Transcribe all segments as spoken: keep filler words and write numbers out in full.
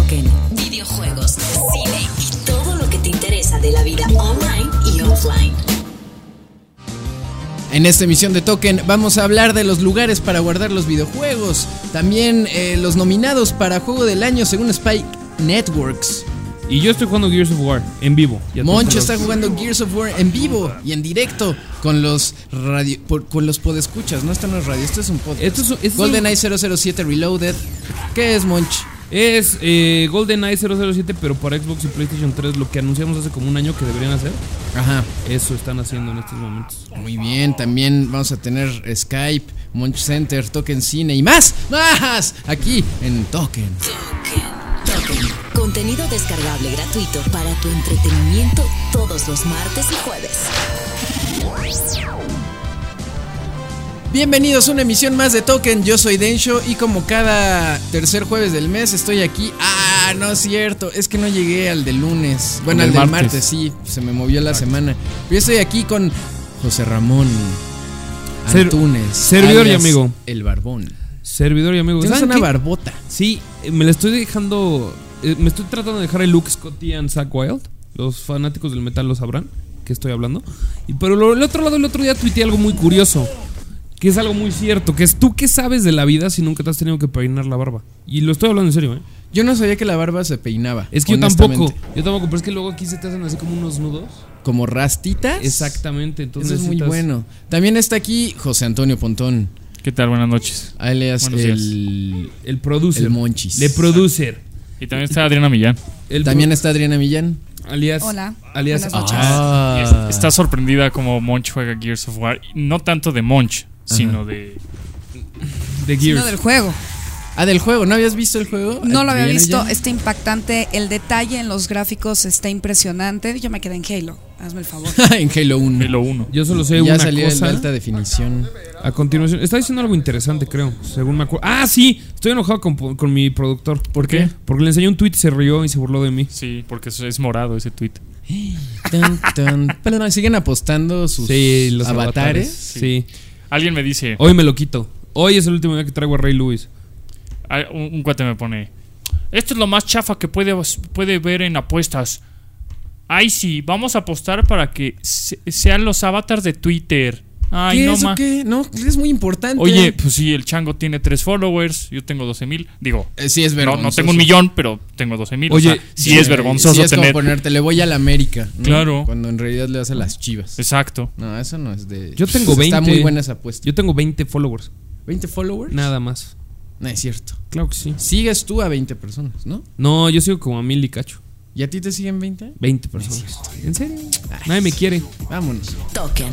Token, videojuegos, cine y todo lo que te interesa de la vida online y offline. En esta emisión de Token vamos a hablar de los lugares para guardar los videojuegos, también eh, los nominados para Juego del Año según Spike Networks. Y yo estoy jugando Gears of War en vivo. Moncho está jugando Gears of War en vivo y en directo con los radio, por, con los podescuchas. No, esto no es radio, esto es un podcast. Esto es, esto GoldenEye cero cero siete Reloaded. ¿Qué es, Monch? Es eh, GoldenEye cero cero siete, pero para Xbox y PlayStation tres, lo que anunciamos hace como un año que deberían hacer. Ajá. Eso están haciendo en estos momentos. Muy bien, también vamos a tener Skype, Monch Center, Token Cine y más, más aquí en Token. Token. Token. Contenido descargable gratuito para tu entretenimiento todos los martes y jueves. Bienvenidos a una emisión más de Token. Yo soy Densho y como cada tercer jueves del mes estoy aquí. Ah, no es cierto, es que no llegué al del lunes. Bueno, al del martes, sí, se me movió la semana. Yo estoy aquí con José Ramón Antunes, servidor y amigo, el Barbón. Servidor y amigo. Tienes una barbota. Sí, me la estoy dejando. Me estoy tratando de dejar el look Scottian Zakk Wylde. Los fanáticos del metal lo sabrán que estoy hablando. Y pero lo, el otro lado, el otro día tuiteé algo muy curioso, que es algo muy cierto, que es tú qué sabes de la vida si nunca te has tenido que peinar la barba. Y lo estoy hablando en serio, ¿eh? Yo no sabía que la barba se peinaba. Es que yo tampoco, yo tampoco, pero es que luego aquí se te hacen así como unos nudos. ¿Como rastitas? Exactamente, entonces eso es muy bueno. También está aquí José Antonio Pontón. ¿Qué tal? Buenas noches. Alias el, el producer. El Monchis. Le producer. Y también está Adriana Millán. El también pro... está Adriana Millán. Alias. Hola. Alias. Buenas noches. Ah. Está sorprendida como Monch juega Gears of War. No tanto de Monch, Ajá. sino de. De Gears. Sino del juego. Ah, del juego. ¿No habías visto el juego? No lo había visto. Millán? Está impactante. El detalle en los gráficos está impresionante. Yo me quedé en Halo. Hazme el favor. En Halo uno. Halo uno. Yo solo sé ya una salió cosa. En alta definición. A continuación, está diciendo algo interesante, creo, según me acuerdo. Ah, sí, estoy enojado con, con mi productor. ¿Por qué? Porque le enseñó un tweet y se rió y se burló de mí. Sí, porque es morado ese tweet. Tan, tan. Pero no, siguen apostando sus sí, los avatares. avatares. Sí. sí. Alguien me dice. Hoy me lo quito. Hoy es el último día que traigo a Ray Lewis. Un, un cuate me pone. Esto es lo más chafa que puede, puede ver en apuestas. Ay, sí, vamos a apostar para que se, sean los avatars de Twitter. Ay, ¿Qué no es o ma. qué? No, es muy importante. Oye, pues sí, el chango tiene tres followers, yo tengo doce mil. Digo, eh, sí es vergonzoso. No, no tengo un millón, pero tengo doce mil. Oye, o sea, sí, sí es vergonzoso sí es tener. como ponerte, le voy a la América, ¿no? Claro. Cuando en realidad le vas a las Chivas. Exacto. No, eso no es de. Yo tengo veinte. Está muy buena esa apuesta. Yo tengo veinte followers. ¿veinte followers? Nada más. No es cierto. Claro que sí. Sigues tú a veinte personas, ¿no? No, yo sigo como a mil y cacho. ¿Y a ti te siguen veinte? veinte personas. ¿En serio? Ay, nadie me quiere. Vámonos. Token.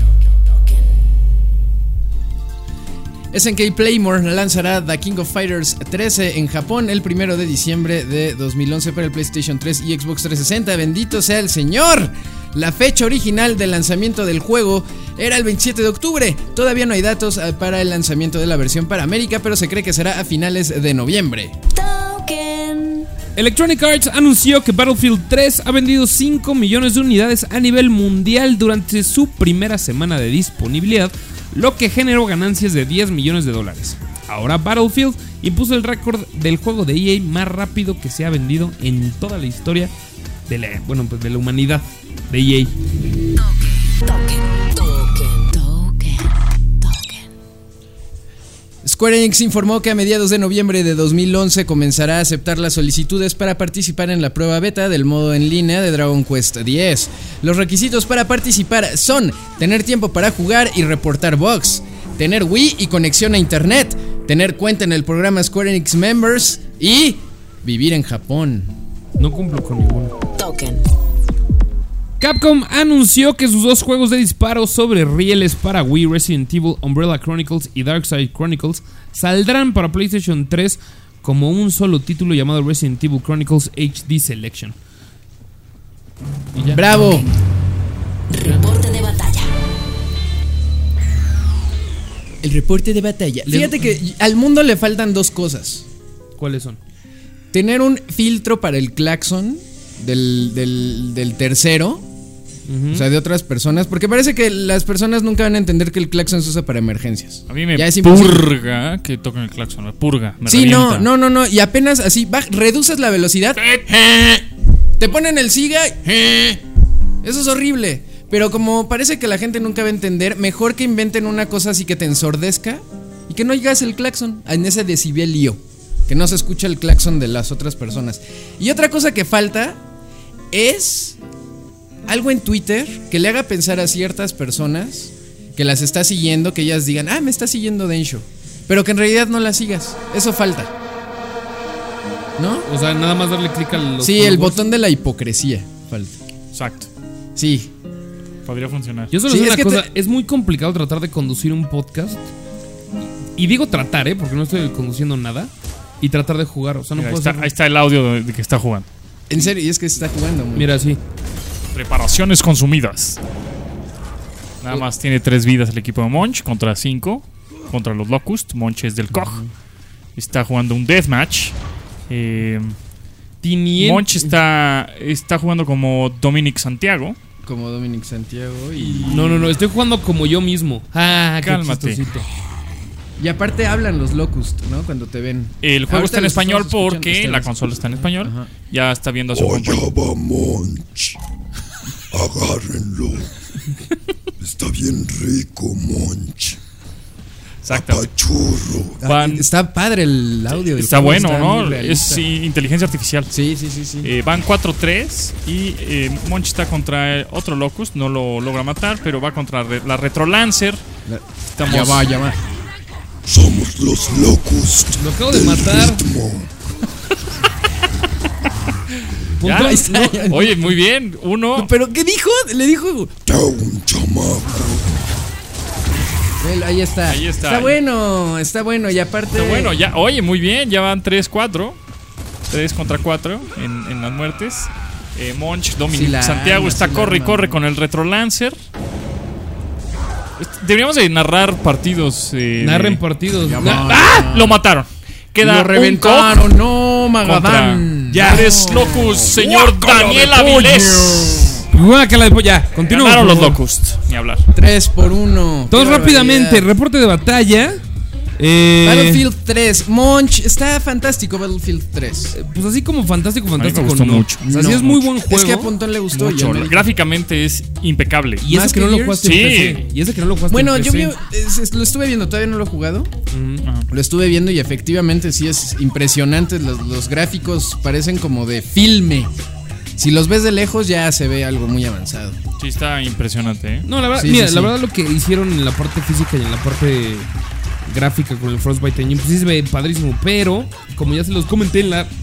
S N K Playmore lanzará The King of Fighters trece en Japón el primero de diciembre de dos mil once para el PlayStation tres y Xbox trescientos sesenta. ¡Bendito sea el Señor! La fecha original del lanzamiento del juego era el veintisiete de octubre. Todavía no hay datos para el lanzamiento de la versión para América, pero se cree que será a finales de noviembre. Token. Electronic Arts anunció que Battlefield tres ha vendido cinco millones de unidades a nivel mundial durante su primera semana de disponibilidad, lo que generó ganancias de diez millones de dólares. Ahora Battlefield impuso el récord del juego de E A más rápido que se ha vendido en toda la historia de la, bueno, pues de la humanidad de E A. Token, token, token, token. Square Enix informó que a mediados de noviembre de dos mil once comenzará a aceptar las solicitudes para participar en la prueba beta del modo en línea de Dragon Quest diez. Los requisitos para participar son tener tiempo para jugar y reportar bugs, tener Wii y conexión a internet, tener cuenta en el programa Square Enix Members y vivir en Japón. No cumplo con ninguno. Token. Capcom anunció que sus dos juegos de disparos sobre rieles para Wii, Resident Evil Umbrella Chronicles y Darkside Chronicles, saldrán para PlayStation tres como un solo título llamado Resident Evil Chronicles H D Selection. ¿Y ya? ¡Bravo! Reporte de batalla. El reporte de batalla. Fíjate que al mundo le faltan dos cosas. ¿Cuáles son? Tener un filtro para el claxon del, del, del tercero Uh-huh. O sea, de otras personas. Porque parece que las personas nunca van a entender que el claxon se usa para emergencias. A mí me Ya es purga que toquen el claxon. Me purga. Me sí, revienta. no, no, no, no. Y apenas así, baj- reduces la velocidad. Te ponen el siga. Eso es horrible. Pero como parece que la gente nunca va a entender, mejor que inventen una cosa así que te ensordezca y que no oigas el claxon en ese decibelio, que no se escucha el claxon de las otras personas. Y otra cosa que falta es algo en Twitter que le haga pensar a ciertas personas que las está siguiendo, que ellas digan, ah, me está siguiendo Densho, pero que en realidad no la sigas. Eso falta, ¿no? O sea, nada más darle clic al. Sí, el botón de la hipocresía falta. Exacto. Sí. Podría funcionar. Yo solo Sí, sé es una que cosa, te- es muy complicado tratar de conducir un podcast. Y digo tratar, ¿eh? Porque no estoy conduciendo nada. Y tratar de jugar, o sea, no Mira, ahí, puedo está, hacer- ahí está el audio de, de que está jugando. En serio, y es que se está jugando muy. Mira, sí. Preparaciones consumidas. Nada más tiene tres vidas el equipo de Monch contra cinco. Contra los Locust. Monch es del C O G. Está jugando un deathmatch. Eh, Tinien- Monch está, está jugando como Dominic Santiago. Como Dominic Santiago y... No, no, no, estoy jugando como yo mismo. Ah, qué Cálmate. chistosito. Y aparte hablan los Locust, ¿no? Cuando te ven. El juego Ahorita está en los español estamos escuchando porque ustedes. la consola está en español. Ajá. Ya está viendo a su compañero. Allá va Monch. Agárrenlo. Está bien rico, Monch. Exacto. Apachurro. Ah, Van- Está padre el audio del Está juego, bueno, está ¿no? muy realista. Es sí, inteligencia artificial. Sí, sí, sí, sí. Eh, van cuatro tres y eh, Monch está contra eh, otro Locust. No lo logra matar, pero va contra re- la Retrolancer. La- Estamos- Ya va, ya va. Somos los Locust. Lo acabo de del matar. ritmo. Ya, Punto- ahí está. no, Oye, muy bien. Uno. ¿Pero qué dijo? Le dijo... Ya un chamaco. Velo, ahí está. Ahí está. Está bueno, está bueno. Y aparte... Está bueno, ya. Oye, muy bien. Ya van tres cuatro. tres contra cuatro en, en las muertes. Eh, Monch, Dominic Sí la Santiago arma, está sí la corre y arma. corre con el Retrolancer. Est- Deberíamos de narrar partidos. eh, Narren de- partidos. Ya Na- va. ¡Ah! Lo mataron. Queda Lo reventaron, no, Magadán. Ya. Tres Locust, señor Daniel Avilés. Guácala de ya, continuamos. Ganaron los por favor. Locust. Ni hablar. tres por uno. Todos Qué rápidamente, barbaridad. reporte de batalla. Eh, Battlefield tres. Monch, está fantástico Battlefield tres. Pues así como fantástico, fantástico. gustó no. mucho. O sea, sí No, es muy mucho. buen juego. Es que a Pontón le gustó. Mucho. yo no. Gráficamente es impecable. Y ¿Más ese que, que no lo Gears? jugaste Sí. en P C. Y ese que no lo jugaste Bueno, en yo P C. vi, es- es- lo estuve viendo, todavía no lo he jugado. Ujú. Ajá. Lo estuve viendo y efectivamente sí es impresionante. Los, los gráficos parecen como de filme. Si los ves de lejos ya se ve algo muy avanzado. Sí, está impresionante, ¿eh? No, la verdad, Sí, mira, sí, la sí. verdad lo que hicieron en la parte física y en la parte gráfica con el Frostbite Engine, pues sí se ve padrísimo, pero como ya se los comenté en la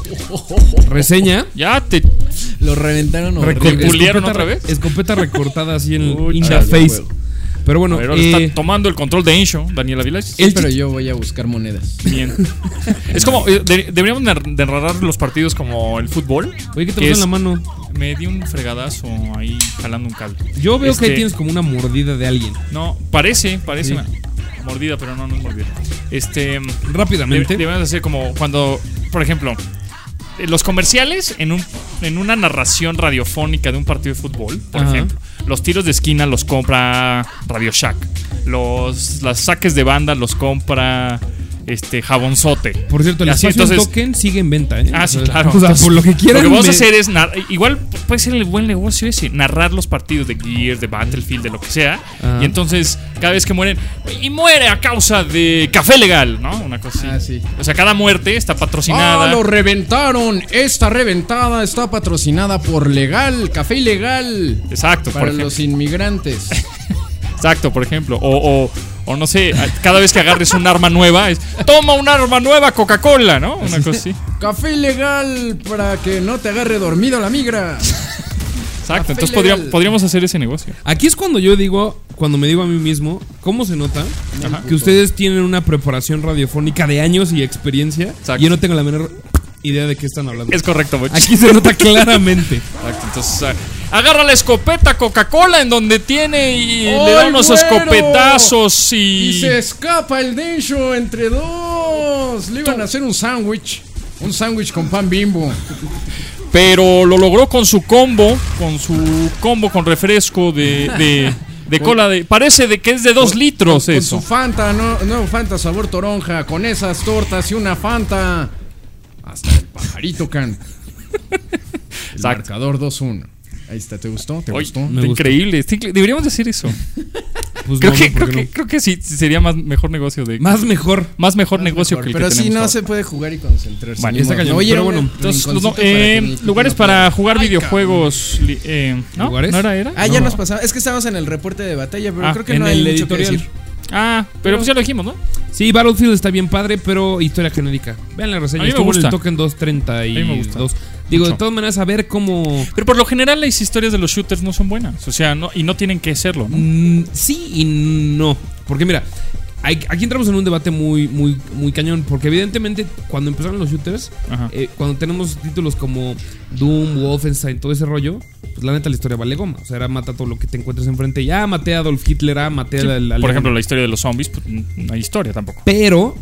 reseña, Ya te. Lo reventaron ¿Te horrible. pulearon escopeta- otra vez? Escopeta recortada así en Uy, in the chale, face. Pero bueno, A ver, ahora eh, está tomando el control de Insho, Daniel Avilés. el Pero chi- yo voy a buscar monedas. Bien. Es como. eh, de- deberíamos nar- de narrar los partidos como el fútbol. Oye, ¿qué te que pasó en es- la mano? Me di un fregadazo ahí jalando un cable. Yo veo que ahí Este- tienes como una mordida de alguien. No, parece, parece Sí. una mordida, pero no, no es mordida. Este. Rápidamente. Debe- Debemos hacer como cuando, por ejemplo, eh, los comerciales en un en una narración radiofónica de un partido de fútbol, por Ajá. ejemplo, los tiros de esquina los compra Radio Shack, los las saques de banda los compra este Jabonzote. Por cierto, el Y así, espacio en entonces- token sigue en venta, ¿eh? Ah, O sí, sea, claro. O sea, Entonces, por lo que quieran. Lo que vamos a me- hacer es nar- igual puede ser el buen negocio ese, narrar los partidos de Gears, de Battlefield, de lo que sea. Ajá. Y entonces, cada vez que mueren, y muere a causa de café legal, ¿no? Una cosa así. Ah, sí. O sea, cada muerte está patrocinada. ¡Ah, lo reventaron! Esta reventada está patrocinada por Legal, Café Ilegal. Exacto, por Para ejemplo. los inmigrantes. Exacto, por ejemplo. O, o, o no sé, a- cada vez que agarres un arma nueva, es toma un arma nueva, Coca-Cola, ¿no? Una cosa así. Café Ilegal para que no te agarre dormido la migra. Exacto. Café Entonces ilegal. podría- podríamos hacer ese negocio. Aquí es cuando yo digo, cuando me digo a mí mismo, ¿cómo se nota Ajá. que ustedes tienen una preparación radiofónica de años y experiencia? Exacto. Y yo no tengo la menor idea de qué están hablando. Es correcto, Boch. Aquí se nota claramente. Exacto, entonces ah, agarra la escopeta Coca-Cola en donde tiene y ¡Ay, le da unos güero! escopetazos y... Y se escapa el Densho entre dos. Le iban a hacer un sándwich. Un sándwich con pan Bimbo. Pero lo logró con su combo, con su combo con refresco de, de, de cola de... Parece de que es de dos litros con eso. Con su Fanta, no, nuevo Fanta sabor toronja, con esas tortas y una Fanta. Hasta el pajarito can. El Exacto. marcador dos uno. Ahí está, ¿te gustó? ¿Te Oye, gustó? Me gustó. increíble, está incre- deberíamos decir eso. Pues Creo no, que, no, creo ¿por qué que, no? creo que sí sería más mejor negocio de... Más mejor. Más mejor Más negocio mejor, que el pero que sí tenemos no ahora. se puede jugar y concentrarse. Vale, Ni está modo. cañón, Oye, pero un- bueno. un Entonces, rinconcito no, para eh, que mi equipo lugares no para pierda. jugar Ay, videojuegos. li- eh, ¿no? ¿Lugares? ¿No era? era? Ah, ya No. nos pasaba. Es que estábamos en el reporte de batalla, pero Ah, creo que en no hay el mucho que editorial. decir. Ah, pero pues ya lo dijimos, ¿no? Sí, Battlefield está bien padre, pero historia genérica. Vean la reseña. A mí me Estuvo en gusta. el Token doscientos treinta y A mí me gusta. dos. Digo, Mucho. de todas maneras, a ver cómo... Pero por lo general las historias de los shooters no son buenas. O sea, no, y no tienen que serlo, ¿no? Mm, sí y no. Porque mira, hay- aquí entramos en un debate muy, muy, muy cañón. Porque evidentemente, cuando empezaron los shooters, Ajá. eh, cuando tenemos títulos como Doom, Wolfenstein, todo ese rollo, pues la neta la historia vale goma. O sea, era mata todo lo que te encuentres enfrente. Ya maté a Adolf Hitler, ah, maté Sí, a la, la- por ejemplo, la historia de los zombies, pues no hay historia tampoco. Pero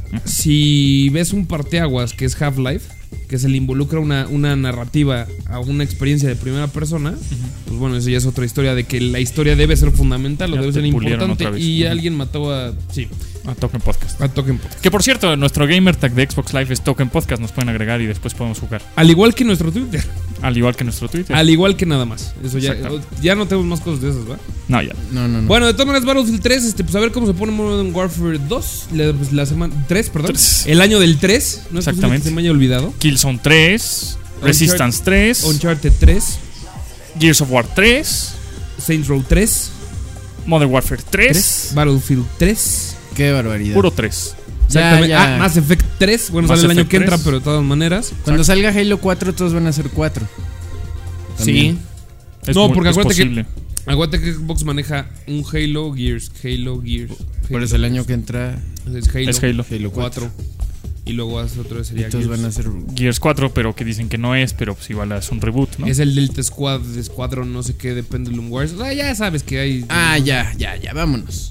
si ves un parteaguas que es Half-Life, que se le involucra una, una narrativa a una experiencia de primera persona, pues bueno, eso ya es otra historia de que la historia debe ser fundamental o Ya debe te ser pulieron importante. otra vez. Y Ujú. alguien mató a. Sí, A Token Podcast. a Token Podcast. Que por cierto, nuestro gamer tag de Xbox Live es Token Podcast. Nos pueden agregar y después podemos jugar. Al igual que nuestro Twitter. Al igual que nuestro Twitter. Al igual que nada más. Eso ya, Exacto. ya no tenemos más cosas de esas, ¿verdad? No, ya. No, no, no. Bueno, de todas maneras, Battlefield tres, este, pues a ver cómo se pone Modern Warfare dos. La, pues, la semana. tres, perdón. Tres. El año del tres. No es posible Exactamente. que se me haya olvidado. Killzone tres. Resistance tres. Uncharted tres. Gears of War tres. Saints Row tres. Modern Warfare tres. tres, Battlefield tres. Qué barbaridad. Puro tres. Ya, Exactamente. ya. Ah, Mass Effect tres. Bueno, Mass sale el año Effect que entra, tres. pero de todas maneras. Cuando salga Halo cuatro, todos van a ser cuatro. También. Es No, muy- porque es acuérdate posible. que, acuérdate que Xbox maneja un Halo, Gears, Halo, Gears. Por Halo. eso el año que entra, Es Halo. Es Halo. Halo cuatro. Y luego hace otro sería Todos Gears. van a ser. Gears cuatro, pero que dicen que no es, pero pues igual es un reboot, ¿no? Es el Delta Squad, de Squadron, no sé qué, de Pendulum Wars. O sea, ya sabes que hay. Ah, ya, ya, ya, vámonos.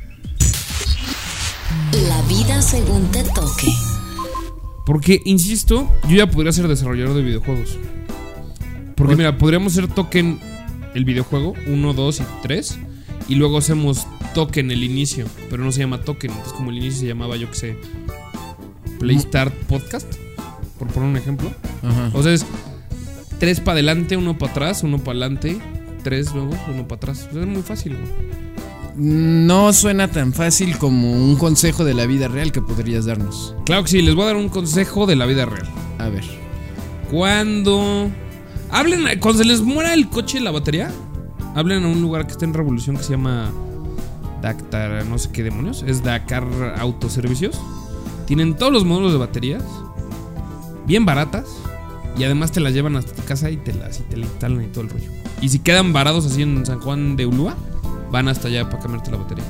La vida según te toque. Porque, insisto, yo ya podría ser desarrollador de videojuegos. Porque, ¿Por? mira, podríamos ser Token el videojuego, uno, dos y tres. Y luego hacemos Token el inicio. Pero no se llama Token. Entonces, como el inicio se llamaba, yo qué sé, Playstart Podcast. Por poner un ejemplo. Ajá. O sea, es tres para adelante, uno para atrás, uno para adelante. Tres luego, uno para atrás. O sea, es muy fácil, güey. No suena tan fácil como un consejo de la vida real que podrías darnos. Claro que sí, les voy a dar un consejo de la vida real. A ver. Cuando hablen, cuando se les muera el coche y la batería, hablen a un lugar que está en Revolución que se llama Dakar, no sé qué demonios, es Dakar Autoservicios. Tienen todos los modelos de baterías, bien baratas, y además te las llevan hasta tu casa y te las y te la instalan y todo el rollo. Y si quedan varados así en San Juan de Ulúa, van hasta allá para cambiarte la batería.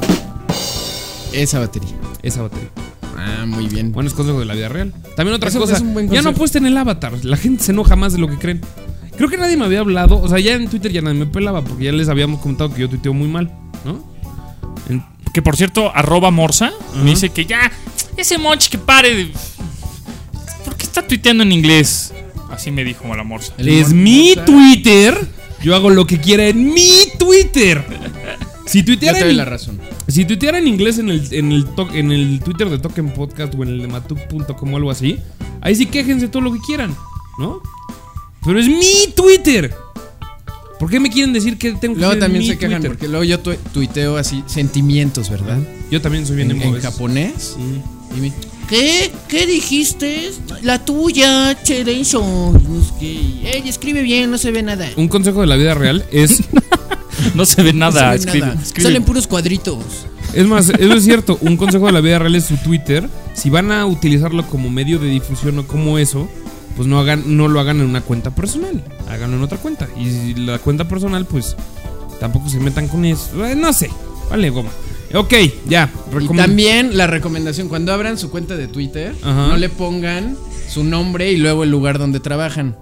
Esa batería. Esa batería. Ah, muy bien. Buenos consejos de la vida real. También otra Eso cosa, es un buen ya no consejo. apuesten en el avatar. La gente se enoja más de lo que creen. Creo que nadie me había hablado. O sea, ya en Twitter ya nadie me pelaba porque ya les habíamos comentado que yo tuiteo muy mal, ¿no? En- Que por cierto, arroba Morsa Ajá. me dice que ya, ese Monch que pare de... ¿Por qué está tuiteando en inglés? Así me dijo la Morsa. El es Mor- mi Morsa. Twitter. Yo hago lo que quiera en mi Twitter. Si Yo tuiteara, te doy en, la razón. si tuiteara en inglés en el, en, el to- en el Twitter de Token Podcast o en el de matuk punto com o algo así, ahí sí quéjense todo lo que quieran, ¿no? Pero es mi Twitter. ¿Por qué me quieren decir que tengo que Luego ser también mi se quejan Twitter? porque luego yo tu- tuiteo así sentimientos, ¿verdad? Yo también soy bien En, emo. en es- japonés. Mm. Y me- ¿Qué? ¿Qué dijiste? La tuya, Cherenzo. Ey, escribe bien, no se ve nada. Un consejo de la vida real es... No se ve nada. No se ve escribe- nada. escribe- Salen puros cuadritos. Es más, eso es cierto. Un consejo de la vida real es su Twitter. Si van a utilizarlo como medio de difusión o como eso, pues no hagan, no lo hagan en una cuenta personal. Háganlo en otra cuenta. Y si la cuenta personal, pues tampoco se metan con eso. Eh, No sé. Vale, goma. Ok, ya. Y Recom- también la recomendación, cuando abran su cuenta de Twitter, Ajá. no le pongan su nombre y luego el lugar donde trabajan.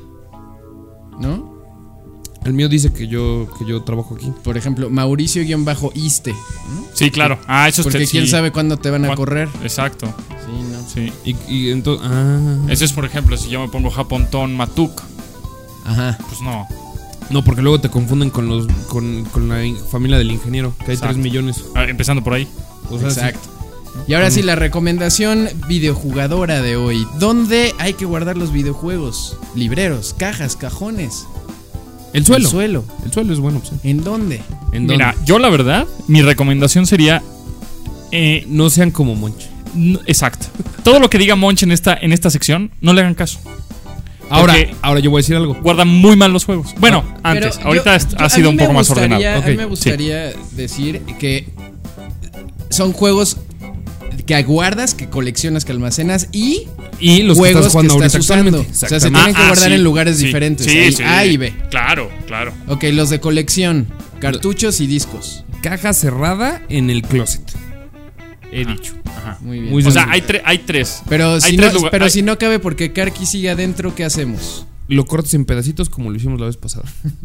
¿No? El mío dice que yo, que yo trabajo aquí. Por ejemplo, Mauricio-Iste. ¿no? Sí, claro. Ah, eso Porque es quién sabe cuándo te van a ¿Cuán- correr. Exacto. Sí, no. Sí. Y, y entonces. Ah. Ese es, por ejemplo, si yo me pongo Japontón Matuk, Ajá. pues no. No, porque luego te confunden con los con, con la in- familia del ingeniero, que hay Exacto. tres millones. Ah, empezando por ahí. O sea, Exacto. Y ahora sí, la recomendación videojugadora de hoy. ¿Dónde hay que guardar los videojuegos? Libreros, cajas, cajones. sí. El suelo. El suelo. El suelo es buena opción. ¿En dónde? ¿En Mira, dónde? yo la verdad, mi recomendación sería. Eh, No sean como Monch. n- exacto. Todo lo que diga Monch en esta, en esta sección, no le hagan caso. Ahora, Porque ahora yo voy a decir algo. guardan muy mal los juegos. Bueno, antes. Pero Ahorita yo- es- yo- ha a sido mí un me poco más gustaría- ordenado. A mí Ok, me sí. gustaría decir que son juegos que guardas, que coleccionas, que almacenas y Y los que juegos estás jugando que ahorita estás usando. actualmente. O sea, se Exactamente. tienen que Ah, guardar sí, en lugares sí, diferentes. sí, Ahí, sí. A y B. Claro, claro. Ok, los de colección, cartuchos y discos. Caja cerrada en el closet. He dicho. Ajá. Muy bien. Muy O sea, sencillo. hay, tre- hay tres. Pero, hay si tres no, lugar- pero hay- si no cabe porque Karki sigue adentro, ¿qué hacemos? Lo cortas en pedacitos como lo hicimos la vez pasada.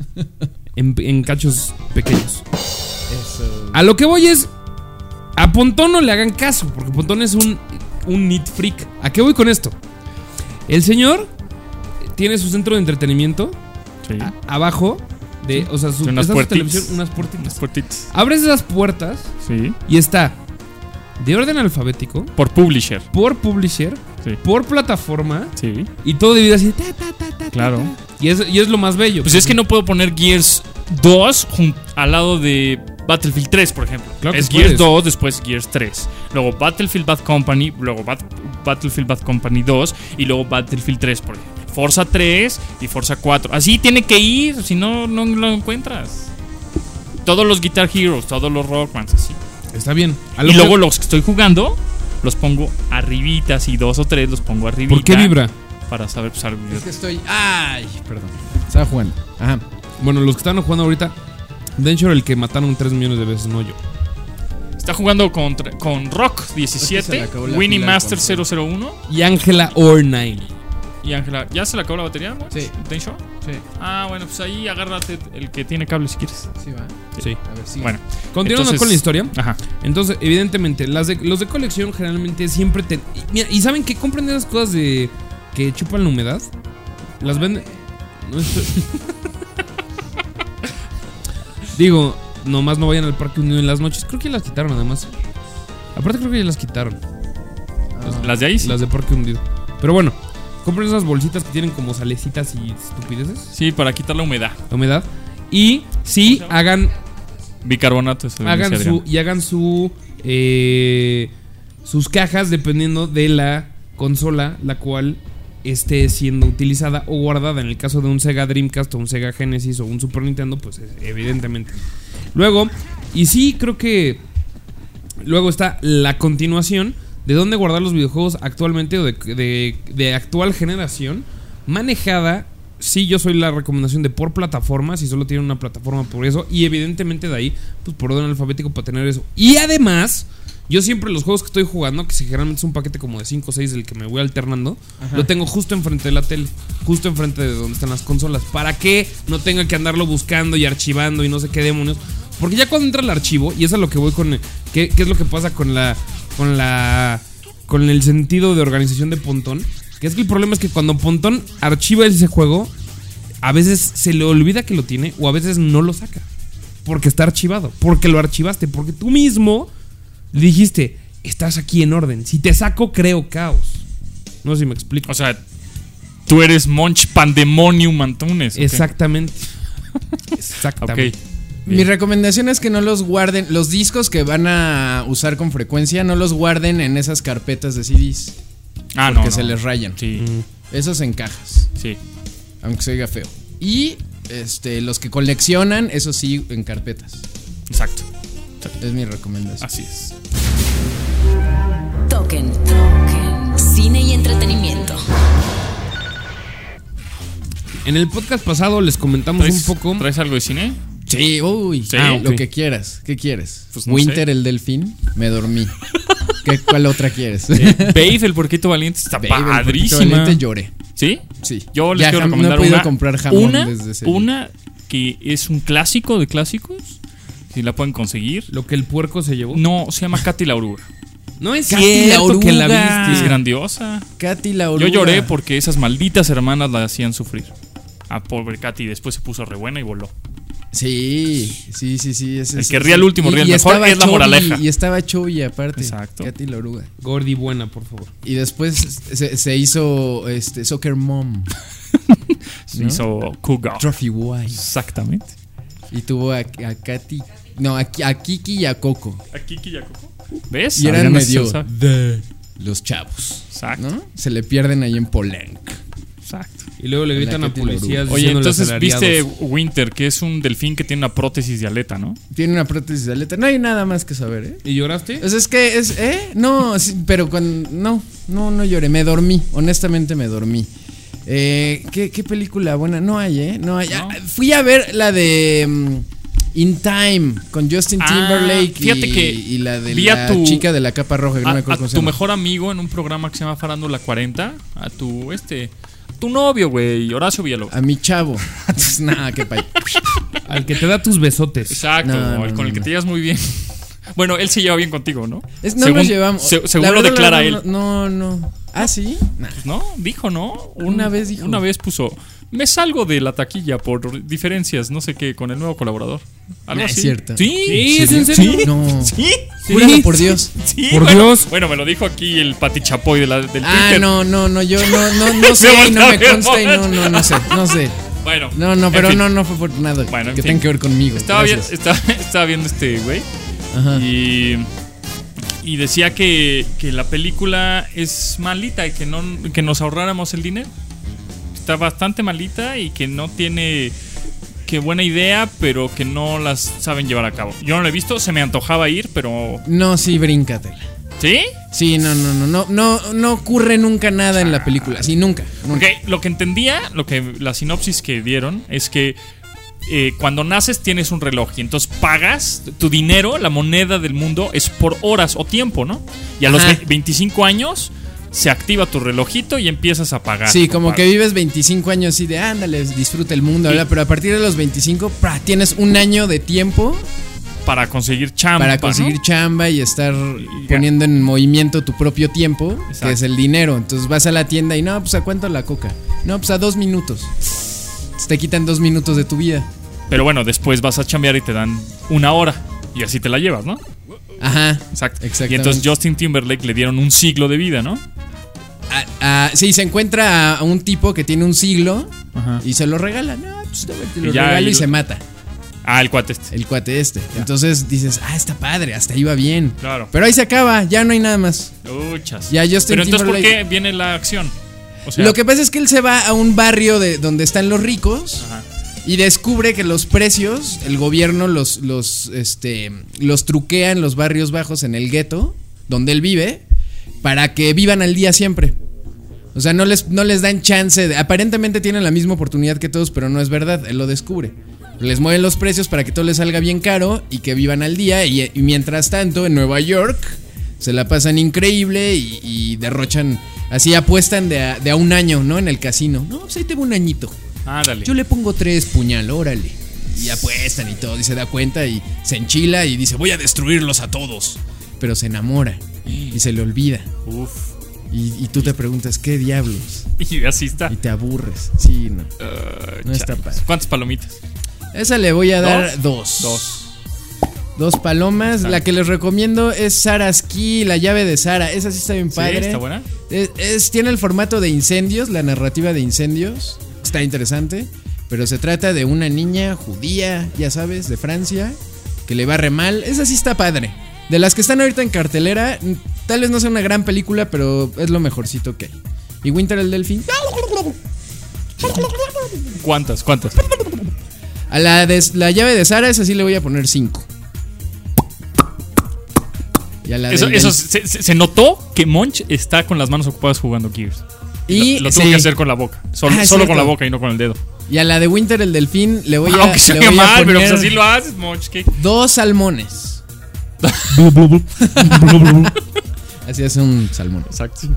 en, en cachos pequeños. Eso. A lo que voy es. A Pontón no le hagan caso, porque Pontón es un, un neat freak. ¿A qué voy con esto? El señor tiene su centro de entretenimiento Sí. a- abajo de. O sea, su, De unas está su puertitas. televisión, unas puertitas. Las puertitas. Abres esas puertas Sí. y está de orden alfabético, Por publisher. por publisher, Sí. por plataforma Sí. y todo dividido así. Ta, ta, ta, ta, Claro. ta. Y es, y es lo más bello. Pues es que no puedo poner Gears dos jun- al lado de Battlefield tres, por ejemplo. Claro que es puedes. Gears dos, después Gears tres. Luego Battlefield Bad Company, luego Bat- Battlefield Bad Company dos y luego Battlefield tres, por ejemplo. Forza tres y Forza cuatro. Así tiene que ir, si no, no lo encuentras. Todos los Guitar Heroes, todos los Rockmans, así. Está bien. A lo Y que- luego los que estoy jugando, los pongo arribita, así dos o tres los pongo arribita. ¿Por qué vibra? Para saber, pues algo. Es que estoy. Ay, perdón. Estaba jugando. Ajá. Bueno, los que están jugando ahorita, Denshore el que mataron tres millones de veces, no yo. Está jugando con, con Rock Es que se le diecisiete, acabó la Winnie pila al Master control. cero cero uno Y Ángela Ornine. y Ángela. ¿Ya se le acabó la batería? ¿No? Sí. ¿Densho? Sí, Ah, bueno, pues ahí agárrate el que tiene cable si quieres. sí va. Sí. A ver, sí. Bueno, Continuando entonces- con la historia. Ajá. Entonces, evidentemente, las de, los de colección generalmente siempre te. Y, mira, ¿y saben qué? Compren esas cosas de que chupan la humedad. Las venden. No estoy- Digo, nomás no vayan al parque hundido en las noches. Creo que las quitaron además. Aparte creo que ya las quitaron. Las de ahí sí. Las de parque hundido. Pero bueno, compren esas bolsitas que tienen como salecitas y estupideces. Sí, para quitar la humedad. La humedad. Y sí, hagan Bicarbonato. eso hagan dice su Adrián. y hagan su eh, sus cajas dependiendo de la consola la cual esté siendo utilizada o guardada. En el caso de un Sega Dreamcast o un Sega Genesis o un Super Nintendo, pues es- evidentemente. Luego, y sí creo que luego está la continuación de dónde guardar los videojuegos actualmente o de, de, de actual generación, manejada. Sí, yo soy la recomendación de por plataforma, si solo tienen una plataforma por eso. Y evidentemente de ahí, pues por orden alfabético para tener eso. Y además, yo siempre los juegos que estoy jugando, que si generalmente es un paquete como de cinco o seis del que me voy alternando, lo tengo justo enfrente de la tele, justo enfrente de donde están las consolas. ¿Para que no tenga que andarlo buscando y archivando y no sé qué demonios? Porque ya cuando entra el archivo, y eso es a lo que voy con... ¿Qué, qué es lo que pasa con la... con la... con el sentido de organización de Pontón? Que es que el problema es que cuando Pontón archiva ese juego, a veces se le olvida que lo tiene o a veces no lo saca. Porque está archivado, porque lo archivaste, porque tú mismo dijiste, estás aquí en orden. Si te saco, creo caos. No sé si me explico. O sea, tú eres Monch Pandemonium Antunes. ¿ok? Exactamente. Exactamente. Ok. Mi recomendación es que no los guarden. Los discos que van a usar con frecuencia, no los guarden en esas carpetas de C Ds. Ah, no. Porque no. se les rayan. Sí, Esos en cajas, sí. aunque se oiga feo. Y este, los que coleccionan, eso sí, en carpetas. Exacto. Es mi recomendación. Así es. Token. Token. Cine y entretenimiento. En el podcast pasado les comentamos un ¿Traes, poco. ¿Traes algo de cine? Sí, uy. Sí. Ah, ok. Lo que quieras. ¿Qué quieres? Pues no Winter, sé. el delfín. Me dormí. ¿Qué, ¿Cuál otra quieres? Babe, el porquito valiente está Babe, el Porquito padrísima. Valiente, lloré. ¿Sí? Sí. Yo les Ya quiero jam- recomendar no he podido una, comprar jamón una, desde ese día. una que es un clásico de clásicos. Si la pueden conseguir. Lo que el puerco se llevó. No, se llama Katy la oruga. No es Katy cierto la que la oruga. Es viste. grandiosa. Katy la Yo oruga. lloré porque esas malditas hermanas la hacían sufrir. A pobre Katy, después se puso re buena y voló. Sí, sí, sí, sí. Ese, El ese, que ría ese. el último, Y- ría el y mejor, estaba es la Chovy, moraleja. Y estaba Chovy aparte. Exacto. Katy la oruga. Gordy buena, por favor. Y después se, se hizo este, Soccer Mom. Se ¿no? hizo Cougar. Trophy Wife. Exactamente. Y tuvo a, a Katy. No, a, a Kiki y a Coco. ¿A Kiki y a Coco? ¿Ves? Y eran Adriana medio Sosa. de los chavos. Exacto. ¿No? Se le pierden ahí en Polanc. Exacto. Y luego le La gritan a Katy la oruga. policías Oye, diciéndole entonces asalariados. viste Winter, que es un delfín que tiene una prótesis de aleta, ¿no? Tiene una prótesis de aleta. No hay nada más que saber, ¿eh? ¿Y lloraste? O sea, es que es, ¿eh? No, sí, pero cuando, no, no, no lloré, me dormí, honestamente me dormí. Eh, ¿qué, qué película buena? No hay, ¿eh? No hay. ¿No? Ah, fui a ver la de um, In Time con Justin Ah, Timberlake fíjate y, que y la de vi a la tu- chica de la capa roja, que no A, me a acuerdo cómo se tu llama. mejor amigo en un programa que se llama Farándula cuarenta, a tu, este, tu novio, güey, Horacio Villalobos. A mi chavo. Nada, qué pay. Al que te da tus besotes. Exacto, No, no, el con no, el que no. te llevas muy bien. Bueno, él se lleva bien contigo, ¿no? Es, no según, nos llevamos. se- según La lo verdad, declara la él. verdad, No, no. no. ¿Ah, sí? Nah. Pues no, dijo, ¿no? Un- Una vez dijo. Una vez puso, me salgo de la taquilla por diferencias, no sé qué, con el nuevo colaborador. Algo Nah, es así. cierto. Sí, Sí, ¿es en serio? Sí, No. sí, Júralo por Dios. sí, Por bueno, Dios. Bueno, me lo dijo aquí el Pati Chapoy de la, del Ah, Twitter. no, no, no, yo no, no, no sé y no me consta y no, no, no sé, no sé. Bueno. No, no, en pero fin. no, no fue por nada Bueno, en que fin. tenga que ver conmigo. Estaba, bien, Gracias. estaba, estaba viendo este güey Ajá. y, y decía que, que la película es malita y que, no, que nos ahorráramos el dinero. Está bastante malita y que no tiene... Que buena idea, pero que no las saben llevar a cabo. Yo no la he visto, se me antojaba ir, pero... No, sí, bríncatela. ¿Sí? Sí, no, no, no, no, no, no ocurre nunca nada en la película. Sí, nunca. nunca. Porque lo que entendía, lo que la sinopsis que dieron es que eh, cuando naces tienes un reloj y entonces pagas tu dinero, la moneda del mundo es por horas o tiempo, ¿no? Y a los Ajá. ve- veinticinco años se activa tu relojito y empiezas a pagar. Sí, como compadre. que vives veinticinco años así de ándale, disfruta el mundo, Sí. ¿verdad? Pero a partir de los veinticinco, ¡pra! Tienes un año de tiempo Para conseguir chamba, para conseguir ¿no? chamba y estar Y- poniendo en movimiento tu propio tiempo, Exacto. que es el dinero. Entonces vas a la tienda y no, pues a cuánto la coca. No, pues a dos minutos. Te quitan dos minutos de tu vida. Pero bueno, después vas a chambear y te dan una hora y así te la llevas, ¿no? Ajá. Exacto. Exactamente. Y entonces Justin Timberlake le dieron un siglo de vida, ¿no? Ah, ah, sí, se encuentra a, a un tipo que tiene un siglo Ajá. y se lo regala. No, pues te lo Y ya, regalo y, y- se mata. Ah, el cuate este. El cuate este. Entonces dices, ah, está padre, hasta ahí va bien. Claro. Pero ahí se acaba, ya no hay nada más. Uchas. Ya Justin Pero entonces, ¿por Timberlake- qué viene la acción? O sea, Lo que pasa es que él se va a un barrio de donde están los ricos Ajá. y descubre que los precios, el gobierno los, los, este, los truquea en los barrios bajos, en el gueto, donde él vive, para que vivan al día siempre. O sea, no les, no les dan chance de... Aparentemente tienen la misma oportunidad que todos, pero no es verdad, él lo descubre. Les mueven los precios para que todo les salga bien caro y que vivan al día. Y, y mientras tanto, en Nueva York, se la pasan increíble y, y derrochan... Así apuestan de a, de a un año, ¿no? En el casino. No, pues ahí tengo un añito. Ándale. Yo le pongo tres puñal, órale. Y apuestan y todo, y se da cuenta y se enchila y dice, voy a destruirlos a todos. Pero se enamora y se le olvida. Uf. Y, y tú te preguntas, ¿qué diablos? Y así está. Y te aburres. Sí, no. Uh, No está chale. padre. ¿Cuántas palomitas? Esa le voy a dar dos. Dos. Dos palomas. Está. La que les recomiendo es Sarah's Key, la llave de Sara. Esa sí está bien ¿Sí? padre. ¿Está buena? Es, es- tiene el formato de incendios, la narrativa de incendios. Está interesante. Pero se trata de una niña judía, ya sabes, de Francia, que le va re mal. Esa sí está padre. De las que están ahorita en cartelera, mm, tal vez no sea una gran película, pero es lo mejorcito que hay. ¿Y Winter el Delfín? ¿Cuántas? ¿Cuántas? A la, de, la llave de Sara, esa sí le voy a poner cinco. Y a la Eso, del eso Delfín- se, se- se notó que Monch está con las manos ocupadas jugando Gears. Y, lo, lo tuvo sí. que hacer con la boca. Solo, Ah, es solo cierto. con la boca y no con el dedo. Y a la de Winter el Delfín le voy a, Aunque se le oiga voy a mal, pero poner pues así lo haces, Monch. ¿qué? dos salmones. Así es un salmón. Exacto.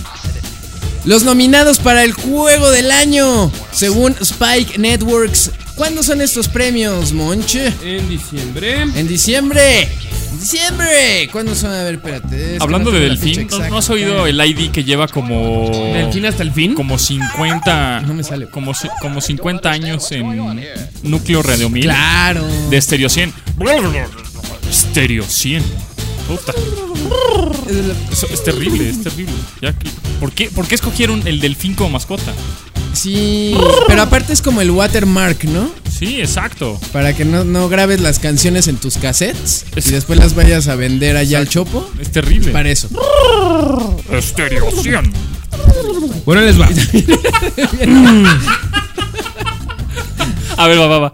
Los nominados para el juego del año, según Spike Networks, ¿Cuándo son estos premios, Monche? En diciembre. En diciembre. En diciembre. ¿Cuándo son? A ver, espérate. Es Hablando que de no tengo la fecha Delfín, ¿no, exacta. ¿no has oído el I D que lleva como. ¿Delfín hasta el fin? Como cincuenta. No me sale. Como, ci- como cincuenta años en núcleo radio mil. Claro. De Stereo cien. Stereo cien. Puta. Eso es terrible, es terrible. Ya que- ¿por, qué, ¿Por qué escogieron el delfín como mascota? Sí, pero aparte es como el watermark, ¿no? Sí, exacto. Para que no, no grabes las canciones en tus cassettes Es- y después las vayas a vender allá al Chopo. Es terrible. Para eso. Stereo cien. Bueno, les va. A ver, va, va, va.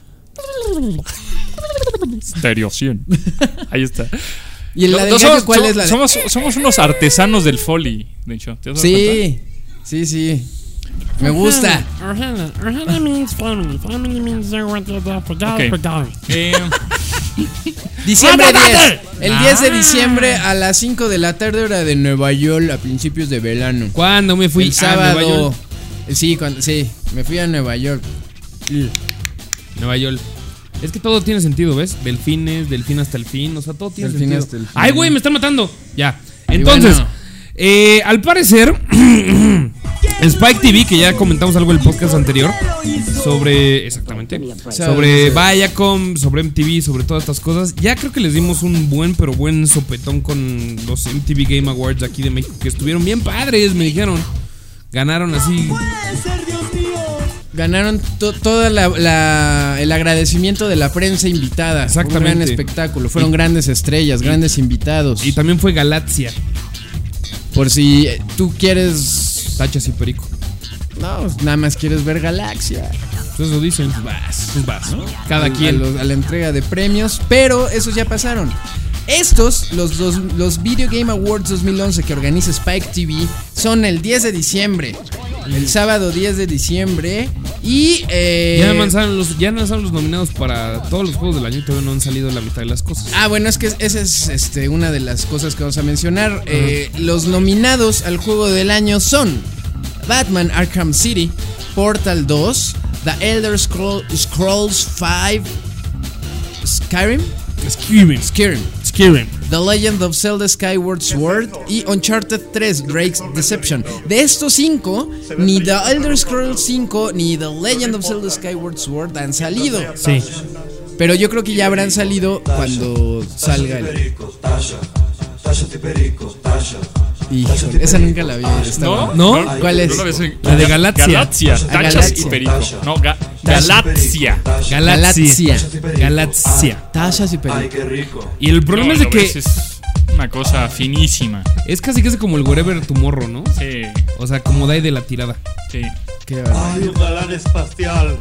Stereo cien. Ahí está. ¿Y el No, la del no, gallo somos, cuál somos- es la de? somos, somos unos artesanos del foley, de hecho. ¿Te has dado cuenta? Sí, sí, sí. Me gusta. Ok. Eh, Diciembre diez. El diez de diciembre a las cinco de la tarde, hora de Nueva York, a principios de verano. ¿Cuándo me fui El a sábado. Nueva York? Sí, cuando, sí, me fui a Nueva York. Nueva York. Es que todo tiene sentido, ¿ves? Delfines, delfín hasta el fin, o sea, todo tiene Delfín sentido. hasta el fin. Ay, güey, me están matando. Ya. Entonces, bueno. eh, al parecer, Spike T V, que ya comentamos algo en el podcast anterior, sobre, exactamente, sobre Viacom, sobre M T V, sobre todas estas cosas, ya creo que les dimos un buen, pero buen sopetón con los M T V Game Awards de aquí de México, que estuvieron bien padres, me dijeron. Ganaron así. Ganaron to- toda la, la- el agradecimiento de la prensa invitada. Exactamente. Un gran espectáculo. Fueron Y- grandes estrellas, grandes invitados. Y también fue Galaxia, Por si eh, tú quieres. Tachas y Perico. No, nada más quieres ver Galaxia. Pues eso dicen. Vas, pues vas. Cada A- quien. A, los- a la entrega de premios. Pero esos ya pasaron. Estos, los, los, los Video Game Awards dos mil once que organiza Spike T V, son el diez de diciembre. El sábado diez de diciembre. Y. Eh, Ya lanzaron los, ya lanzaron los nominados para todos los juegos del año y todavía no han salido la mitad de las cosas. Ah, bueno, es que esa es este, una de las cosas que vamos a mencionar. Eh, los nominados al juego del año son Batman Arkham City, Portal dos, The Elder Scroll- Scrolls cinco, Skyrim, Skyrim. Skyrim, Skyrim. The Legend of Zelda Skyward Sword y Uncharted tres, Drake's Deception. De estos cinco, ni The Elder Scrolls cinco ni The Legend of Zelda Skyward Sword han salido. Sí. Pero yo creo que ya habrán salido cuando salga el... Híjole, esa nunca la vi. está ¿No? buena. ¿No? ¿Cuál es? No la ves en- La de Galaxia. Galaxia. Ah, Tachas Galaxia. y perico. No, ga- Galaxia. Galaxia. Galaxia. Tachas y Perico. Y el problema No, es de lo que ves, es una cosa finísima. es casi casi como el Wherever Tomorrow, ¿no? Sí, O sea, como de ahí de la tirada. sí. Qué barbaridad. Hay un galán espacial.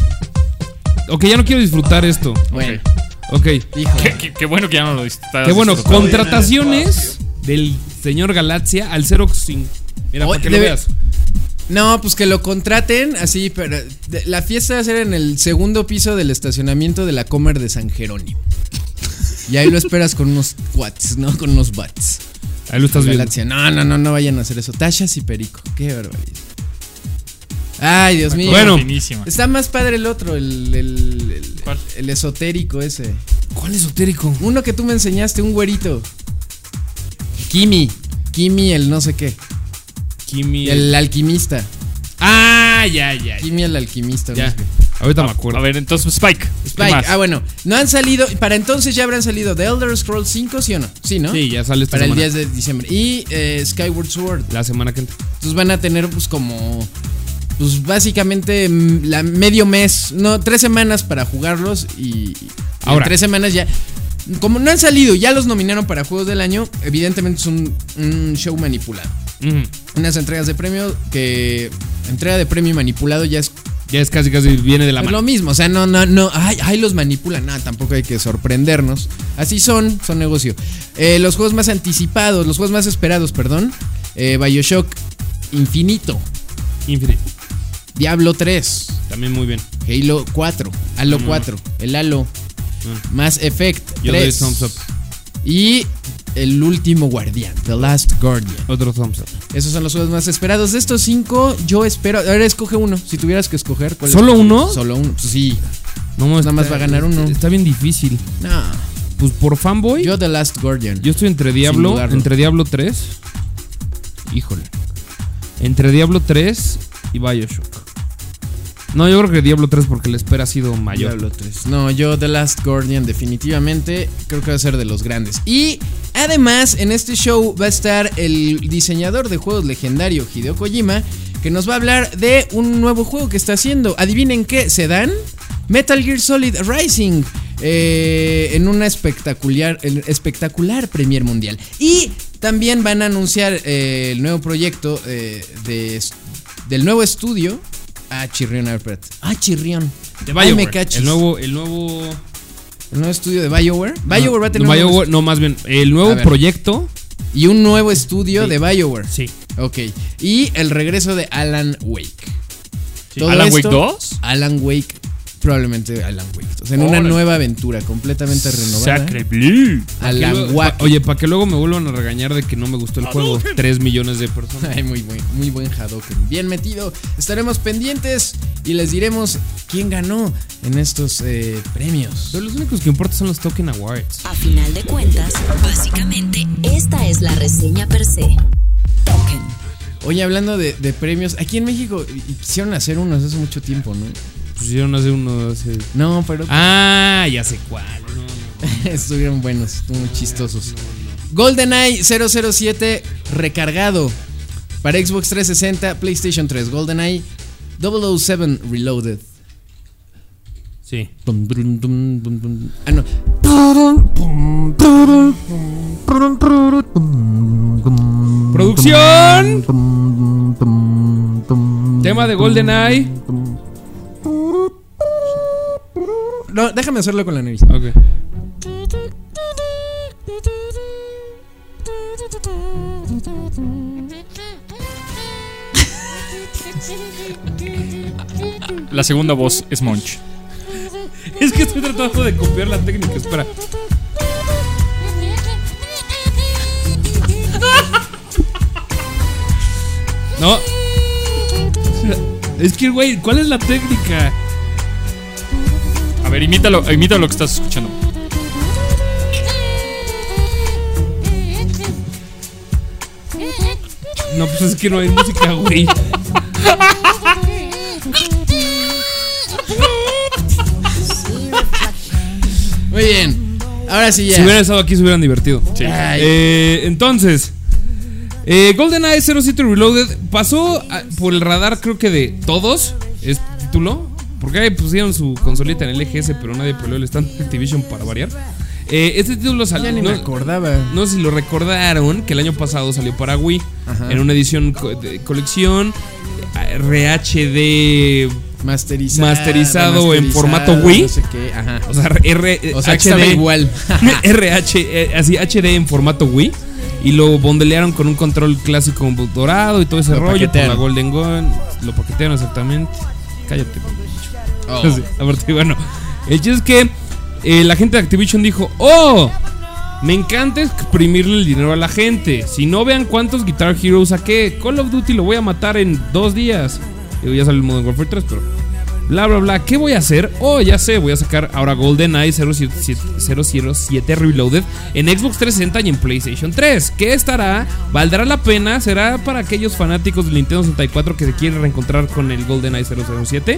Ok, ya no quiero disfrutar esto. Bueno, Ok. hijo. Qué, qué- qué bueno que ya no lo estás Qué bueno, disfrutando. contrataciones del señor Galaxia al Xerox sin. Mira, Oye, para que lo debe- veas. No, pues que lo contraten así, pero de- la fiesta va a ser en el segundo piso del estacionamiento de la Comer de San Jerónimo. Y ahí lo esperas con unos cuates, ¿no? Con unos bats. Ahí lo estás viendo. Galaxia. No, no, no, no vayan a hacer eso. Tachas y Perico. Qué barbaridad. Ay, Dios mío. Bueno. Finísima. Está más padre el otro, el, el, el, ¿Cuál? el esotérico ese. ¿Cuál esotérico? Uno que tú me enseñaste, un güerito. Kimi. Kimi el no sé qué. Kimi. El alquimista. Ah, ya, ya. ya. Kimi el alquimista. Ya. No sé qué. Ahorita me acuerdo. A ver, entonces Spike. ¿qué Spike. más? Ah, bueno. No han salido. Para entonces ya habrán salido The Elder Scrolls cinco, ¿sí o no? Sí, ¿no? Sí, ya sale esta Para el semana. diez de diciembre. Y eh, Skyward Sword. La semana que entra. Entonces van a tener pues como... Pues básicamente mm, la medio mes, no, tres semanas para jugarlos y, y Ahora. en tres semanas ya. Como no han salido, ya los nominaron para Juegos del Año, evidentemente es un, un show manipulado. Ujú. Unas entregas de premio que... Entrega de premio y manipulado ya es, Ya es casi casi viene de la es mano. lo mismo, o sea, no, no, no, ay, ay, los manipulan, nada, tampoco hay que sorprendernos. Así son, son negocio. Eh, los juegos más anticipados, los juegos más esperados, perdón. Eh, BioShock Infinito, Infinite. Diablo tres, También muy bien. Halo cuatro, Halo Mm. cuatro, el Halo, Mass Effect Yo doy tres. thumbs up. Y El último guardián, The Last Guardian. Otro thumbs up. Esos son los juegos más esperados. De estos cinco, yo espero. A ver, escoge uno. Si tuvieras que escoger, ¿cuál ¿Solo escoges? uno? Solo uno. Pues sí. No, Nada está, más va a ganar uno. Está bien difícil. No. Pues por fanboy. Yo, The Last Guardian. Yo estoy entre Diablo, dudarlo. entre Diablo tres. Híjole. Entre Diablo tres y BioShock. No, yo creo que Diablo tres porque la espera ha sido mayor. Diablo tres. No, yo The Last Guardian definitivamente creo que va a ser de los grandes. Y además en este show va a estar el diseñador de juegos legendario Hideo Kojima, que nos va a hablar de un nuevo juego que está haciendo. ¿Adivinen qué? ¿Se dan? Metal Gear Solid Rising. Eh, en una espectacular, espectacular premier mundial. Y también van a anunciar eh, el nuevo proyecto eh, de, del nuevo estudio. Ah, Chirrión, a ver, espérate. Ah, Chirrión. De Ay, me BioWare. cachis. El nuevo, el nuevo. El nuevo estudio de BioWare. BioWare no, va a tener no, un nuevo BioWare, no, más bien, el nuevo A ver. proyecto. y un nuevo estudio Sí. de BioWare. Sí. Ok. Y el regreso de Alan Wake. Sí. Todo ¿Alan Wake esto- dos? Alan Wake. Probablemente Alan Wake. O sea, en una Órale. nueva aventura completamente renovada. Sacre bleu. Alan Luego- Wake. pa- Oye, para que luego me vuelvan a regañar de que no me gustó el juego. Tres millones de personas. Ay, muy, muy, muy buen Hadoken. Bien metido. Estaremos pendientes y les diremos quién ganó en estos eh, premios. Pero los únicos que importan son los Token Awards. A final de cuentas, básicamente, esta es la reseña per se. Token. Oye, hablando de, de premios, aquí en México quisieron hacer unos hace mucho tiempo, ¿no? Pusieron hace uno. Hace... No, pero Ah, ya sé cuál. No, no. estuvieron buenos, estuvieron muy chistosos. GoldenEye cero cero siete recargado para Xbox trescientos sesenta, PlayStation tres. GoldenEye double oh seven Reloaded. Sí. Tum, brum, tum, bum, bum. Ah, no. Producción. Tema de GoldenEye. No, déjame hacerlo con la nariz. Ok. La segunda voz es Monch. Es que estoy tratando de copiar la técnica. Espera. No. Es que, güey, ¿cuál es la técnica? A ver, imítalo, imítalo lo que estás escuchando. No, pues es que no hay música, güey. Muy bien. Ahora sí ya. Si hubieran estado aquí se hubieran divertido. Sí. Ay. Eh, entonces, eh, GoldenEye cero siete Reloaded pasó a- por el radar, creo que de todos. Es título. Porque ahí pusieron su consolita en el E G S, pero nadie peleó el stand de Activision para variar. Eh, este título Ya salió. ni No, me acordaba. no sé si lo recordaron, que el año pasado salió para Wii. Ajá. En una edición co- de colección R H D. Masterizado, Masterizado en remasterizado, formato Wii. No sé qué. Ajá. O sea, R, O sea, que H D. estaba igual. R H, eh, así H D en formato Wii. Y lo bondelearon con un control clásico dorado y todo ese Lo rollo. Por paquetearon. la Golden Gun. Lo paquetearon exactamente. Cállate, Oh. sí, aparte, bueno, el chiste es que eh, la gente de Activision dijo: ¡Oh! Me encanta exprimirle el dinero a la gente. Si no, vean cuántos Guitar Hero saqué. Call of Duty lo voy a matar en dos días. Digo, ya sale el Modern Warfare tres, pero bla bla bla. ¿Qué voy a hacer? Oh, ya sé, voy a sacar ahora GoldenEye cero cero siete Reloaded en Xbox trescientos sesenta y en PlayStation tres. ¿Qué estará? ¿Valdrá la pena? ¿Será para aquellos fanáticos del Nintendo sesenta y cuatro que se quieren reencontrar con el GoldenEye cero cero siete?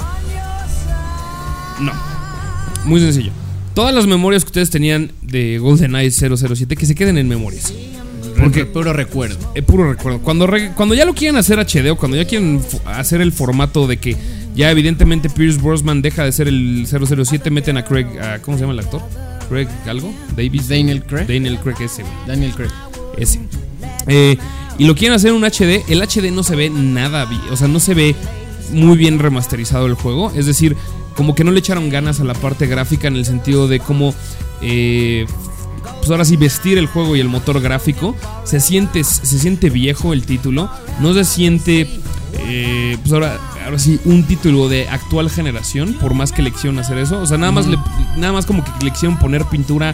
No. Muy sencillo. Todas las memorias que ustedes tenían de GoldenEye cero cero siete que se queden en memorias. Porque puro recuerdo. Eh, puro recuerdo. Cuando, re- cuando ya lo quieren hacer H D o cuando ya quieren fo- hacer el formato de que ya evidentemente Pierce Brosnan deja de ser el cero cero siete, meten a Craig, a- ¿cómo se llama el actor? Craig algo, Davis, Daniel Craig. Daniel Craig ese, güey. Daniel Craig. Ese. Eh, y lo quieren hacer en un H D. El H D no se ve nada bien. O sea, no se ve muy bien remasterizado el juego. Es decir, como que no le echaron ganas a la parte gráfica en el sentido de cómo eh, pues ahora sí vestir el juego y el motor gráfico. Se siente, se siente viejo el título. No se siente eh, pues ahora, ahora sí un título de actual generación, por más que le quisieron hacer eso. O sea, nada más, le, nada más como que le quisieron poner pintura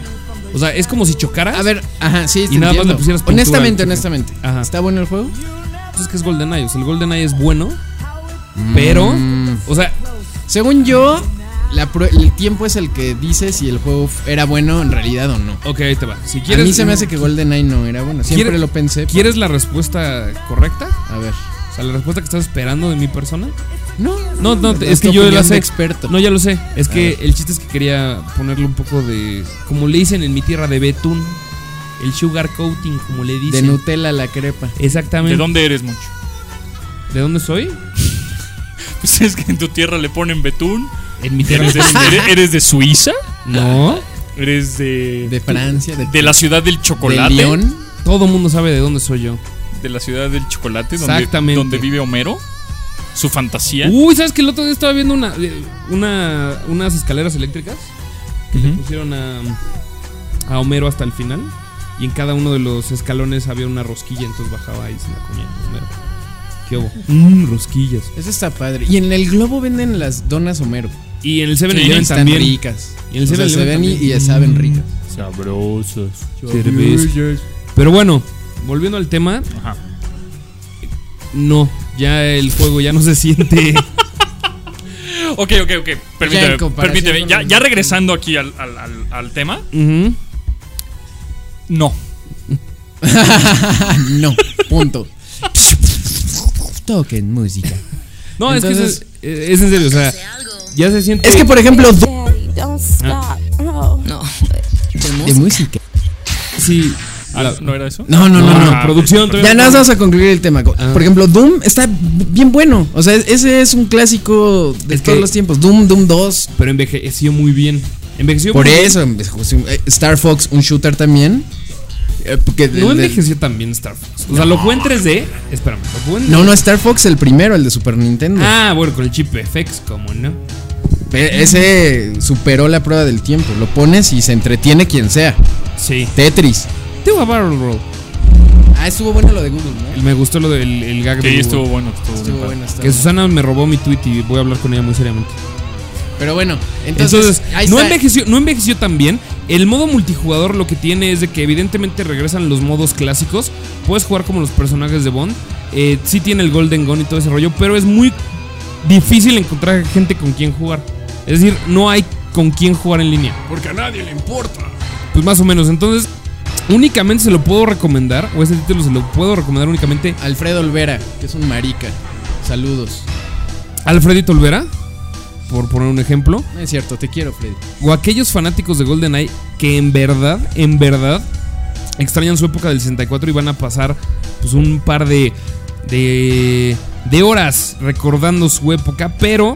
O sea, es como si chocaras. A ver, ajá, sí, te Y nada más entiendo. le pusieras pintura Honestamente, al choque. honestamente. Ajá. ¿Está bueno el juego? Pues es que es GoldenEye. O sea, el GoldenEye es bueno. Pero, o sea, Según yo, la prue- el tiempo es el que dice si el juego f- era bueno en realidad o no. ok, ahí te va. Si A quieres, mí se me hace que GoldenEye no era bueno. Siempre ¿Quiere- lo pensé. pero- ¿Quieres la respuesta correcta? A ver. O sea, la respuesta que estás esperando de mi persona. No, No, no, es es que tu yo la opinión sé. de experto. No, ya lo sé. Es A que ver. el chiste es que quería ponerle un poco de. Como le dicen en mi tierra, de betún. El sugar coating, como le De dicen. Nutella a la crepa. Exactamente. ¿De dónde eres, Moncho? ¿De dónde soy? Pues es que en tu tierra le ponen betún. En mi tierra. ¿Eres de, eres- eres de Suiza? No. ¿Eres de. De Francia. De, de la ciudad del de chocolate? León. Todo mundo sabe de dónde soy yo. De la ciudad del chocolate, donde, Exactamente. donde vive Homero. Su fantasía. Uy, ¿sabes que el otro día estaba viendo una, una unas escaleras eléctricas que le Ujú. pusieron a, a Homero hasta el final? Y en cada uno de los escalones había una rosquilla, entonces bajaba ahí y se la comía Homero. ¿Qué hubo? Mmm, rosquillas. Eso está padre. Y en el Globo venden las donas Homero. Y en el seven Sí, eleven Están también. ricas. Y en el O sea, seven se eleven ven y, también. y saben ricas. Sabrosas. Cerveza. Pero bueno, volviendo al tema, Ajá. no, ya el juego ya no se siente. Ok, ok, ok. Ya Permíteme, en comparación permíteme. con Ya, los- ya regresando aquí al, al, al, al tema. Ujú. No. No, punto. Toquen música. No, Entonces- es que es, es en serio, o sea, ya se siente. Es que, por ejemplo, do- Daddy, don't stop. No. No, de de música. música. sí. Ah, la- ¿No era eso? No, no, no, no. Ah, producción, todavía Ya no- nada más vamos a concluir el tema. Ah. Por ejemplo, Doom está bien bueno. O sea, ese es un clásico de Es todos que- los tiempos. Doom, Doom dos. Pero envejeció muy bien. Envejeció Por muy bien. eso, eh, Star Fox, un shooter también. Eh, porque de- No de- envejeció tan bien Star Fox. O sea, lo jugué en tres D. Espérame, lo jugué en. No, no, Star Fox, el primero, el de Super Nintendo. Ah, bueno, con el chip F X, como no. E- Ese superó la prueba del tiempo. Lo pones y se entretiene quien sea. Sí. Tetris. Tengo a Barrel Roll. Ah, estuvo bueno lo de Google, ¿no? Me gustó lo del el gag de Sí, Google. estuvo bueno. Estuvo, Estuvo bien bueno. padre. estuvo Que bueno. Susana me robó mi tweet y voy a hablar con ella muy seriamente. Pero bueno, entonces, Entonces, ahí no, está. envejeció, no envejeció tan bien. El modo multijugador lo que tiene es de que evidentemente regresan los modos clásicos. Puedes jugar como los personajes de Bond. Eh, sí tiene el Golden Gun y todo ese rollo, pero es muy difícil encontrar gente con quien jugar. Es decir, no hay con quien jugar en línea. Porque a nadie le importa. Pues más o menos. Entonces, únicamente se lo puedo recomendar, o ese título se lo puedo recomendar únicamente Alfredo Olvera, que es un marica. Saludos. a Alfredito Olvera, por poner un ejemplo. No es cierto, te quiero, Freddy. O aquellos fanáticos de GoldenEye que en verdad, en verdad extrañan su época del sesenta y cuatro y van a pasar pues un par de de, de horas recordando su época, pero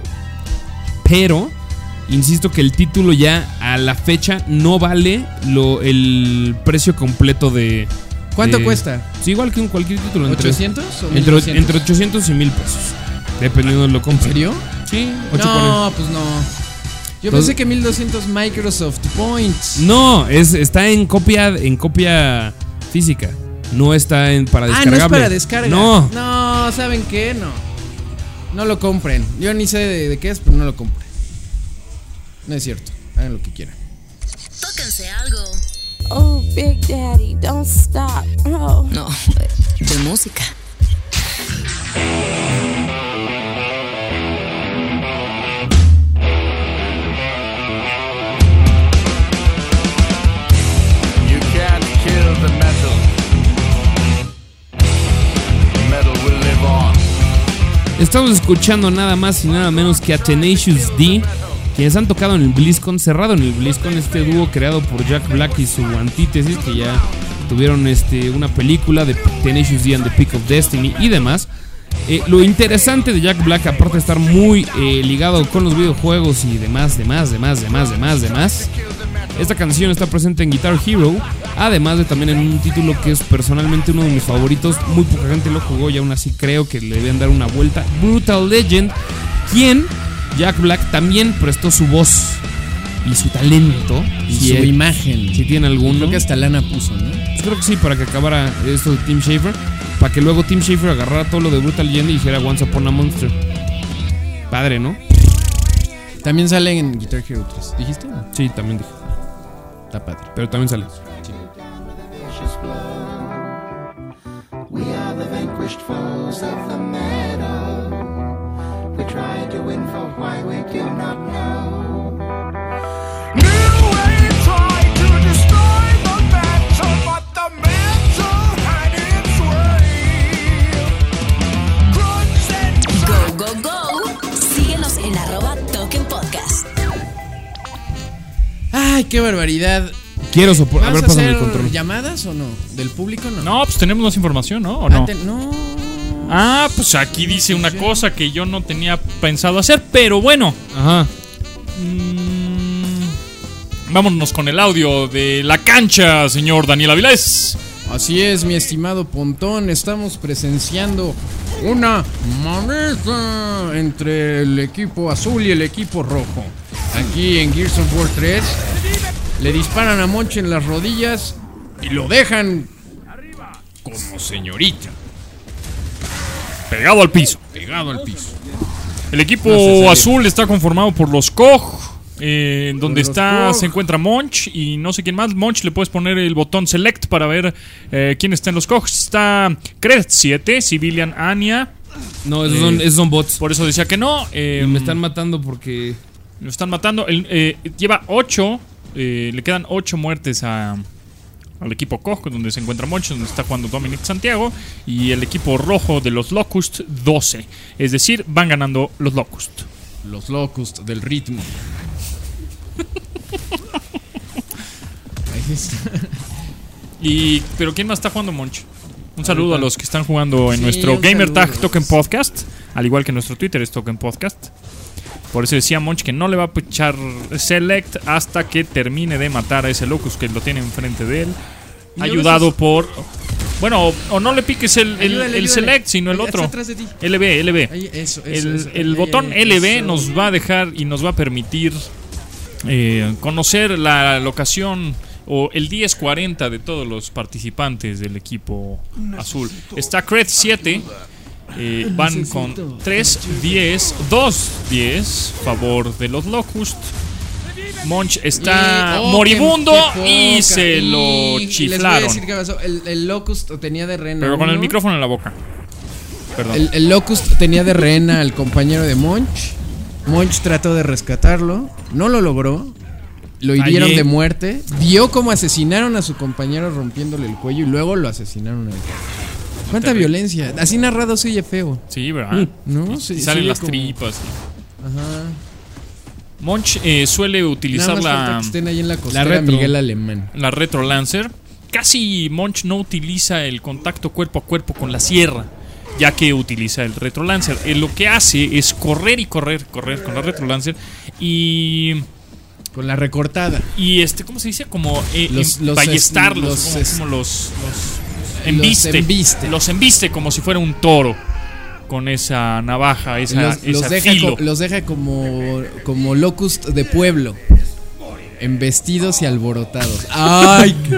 pero insisto que el título ya a la fecha no vale lo, el precio completo de ¿Cuánto de- cuesta? Sí, igual que en cualquier título entre, ¿ochocientos o entre, mil doscientos? entre ochocientos y mil pesos, dependiendo de lo ¿En compre. serio? Sí, ocho No, pues no. Yo Entonces- pensé que mil doscientos Microsoft Points. No, es, está en copia, en copia física. No está en para Ah, no descargable. es para descarga. No. No, ¿saben qué? No. No lo compren. Yo ni sé de, de qué es, pero no lo compren. No es cierto. Hagan lo que quieran. Tóquense algo. Oh, Big Daddy, don't stop. No. No, de música. You can't kill the metal. Metal will live on. Estamos escuchando nada más y nada menos que a Tenacious D, quienes han tocado en el BlizzCon, cerrado en el BlizzCon, este dúo creado por Jack Black y su antítesis, que ya tuvieron este, una película de Tenacious D and the Peak of Destiny y demás. Eh, lo interesante de Jack Black, aparte de estar muy eh, ligado con los videojuegos y demás, demás, demás, demás, demás, demás, esta canción está presente en Guitar Hero, además de también en un título que es personalmente uno de mis favoritos. Muy poca gente lo jugó y aún así creo que le deben dar una vuelta. Brutal Legend, quien Jack Black también prestó su voz y su talento Y si su hay- imagen. si tiene alguno. Creo que hasta lana puso, ¿no? Pues creo que sí, para que acabara esto de Tim Schafer, para que luego Tim Schafer agarrara todo lo de Brutal Legend y dijera Once Upon a Monster. Padre, ¿no? También sale en Guitar Hero tres. ¿Dijiste? Sí, también dije. Está padre. Pero también sale. We are the vanquished foes of the meadow. We tried to win for why we do not know. New way tried to destroy the mantle, but the mantle had its way. Go, go, go. Síguenos en arroba Token Podcast. Ay, qué barbaridad. Quiero soportar. A ¿Vas ver, a pásame el hacer control. llamadas o no? ¿Del público no? No, pues tenemos más información, ¿no? ¿O Ah, no? te- no. Ah, pues aquí dice una cosa que yo no tenía pensado hacer, pero bueno. Ajá. Mm, vámonos con el audio de la cancha, señor Daniel Avilés. Así es, mi estimado Pontón. Estamos presenciando una maneza entre el equipo azul y el equipo rojo. Aquí en Gears of War tres le disparan a Monch en las rodillas y lo dejan como señorita, Pegado al piso. pegado al piso. El equipo No sé, serio. azul está conformado por los K O G, eh, en donde los está K O G. se encuentra Monch y no sé quién más. Monch le puedes poner el botón Select para ver eh, quién está en los K O G. Está Cred siete, Civilian Anya. No, esos, Eh, son, esos son bots. Por eso decía que no. eh, Y me están matando porque. Lo están matando. El, eh, lleva ocho. Eh, le quedan ocho muertes a, al equipo K O G, donde se encuentra Monch, donde está jugando Dominic Santiago. Y el equipo rojo de los Locust, doce. Es decir, van ganando los Locust. Los Locust del ritmo. Ahí está. Y, pero ¿quién más está jugando, Monch? Un saludo a los que están jugando en Sí, nuestro un Gamer Tag saludo. Token Podcast. Al igual que nuestro Twitter es Token Podcast. Por eso decía Monch que no le va a echar Select hasta que termine de matar a ese Locust que lo tiene enfrente de él. Y Ayudado ahora por... Bueno, o, o no le piques el, el- Ayúdale, el ayúdale. Select, sino el Ahí, otro. atrás de ti. L B, L B. Ahí, eso, eso, El, eso. el Ahí, botón ahí, L B eso. nos va a dejar y nos va a permitir eh, conocer la locación o el diez cuarenta de todos los participantes del equipo azul. Está Cred siete. Eh, van con tres diez, dos diez favor de los Locust. Monch está Y- oh, moribundo qué- qué y poca. se Y lo Les voy a chiflaron. decir qué pasó. El, el Locust tenía de rehén a Pero con el uno. micrófono en la boca. Perdón. El, el Locust tenía de rehén al compañero de Monch. Monch trató de rescatarlo. No lo logró. Lo hirieron Allí. de muerte. Vio cómo asesinaron a su compañero rompiéndole el cuello y luego lo asesinaron a él. ¿Cuánta Terrible. violencia? Así narrado se oye feo. Sí, ¿verdad? ¿No? Y Sí, salen sí, las como- tripas. Ajá. Monch eh, suele Nada utilizar más falta la, que estén ahí en la costera retro. Miguel Alemán. la Retro Lancer. Casi Monch no utiliza el contacto cuerpo a cuerpo con la sierra, ya que utiliza el Retro Lancer. Él lo que hace es correr y correr, correr con la Retro Lancer y... Con la recortada. Y este, ¿cómo se dice? Como eh, Los- em- los ballestarlos, es- como, los es- como los, los embiste. embiste. Los embiste como si fuera un toro con esa navaja, esa, Los, los esa deja, filo. co- los deja como, como Locust de pueblo. Embestidos y alborotados. ¡Ay! qué-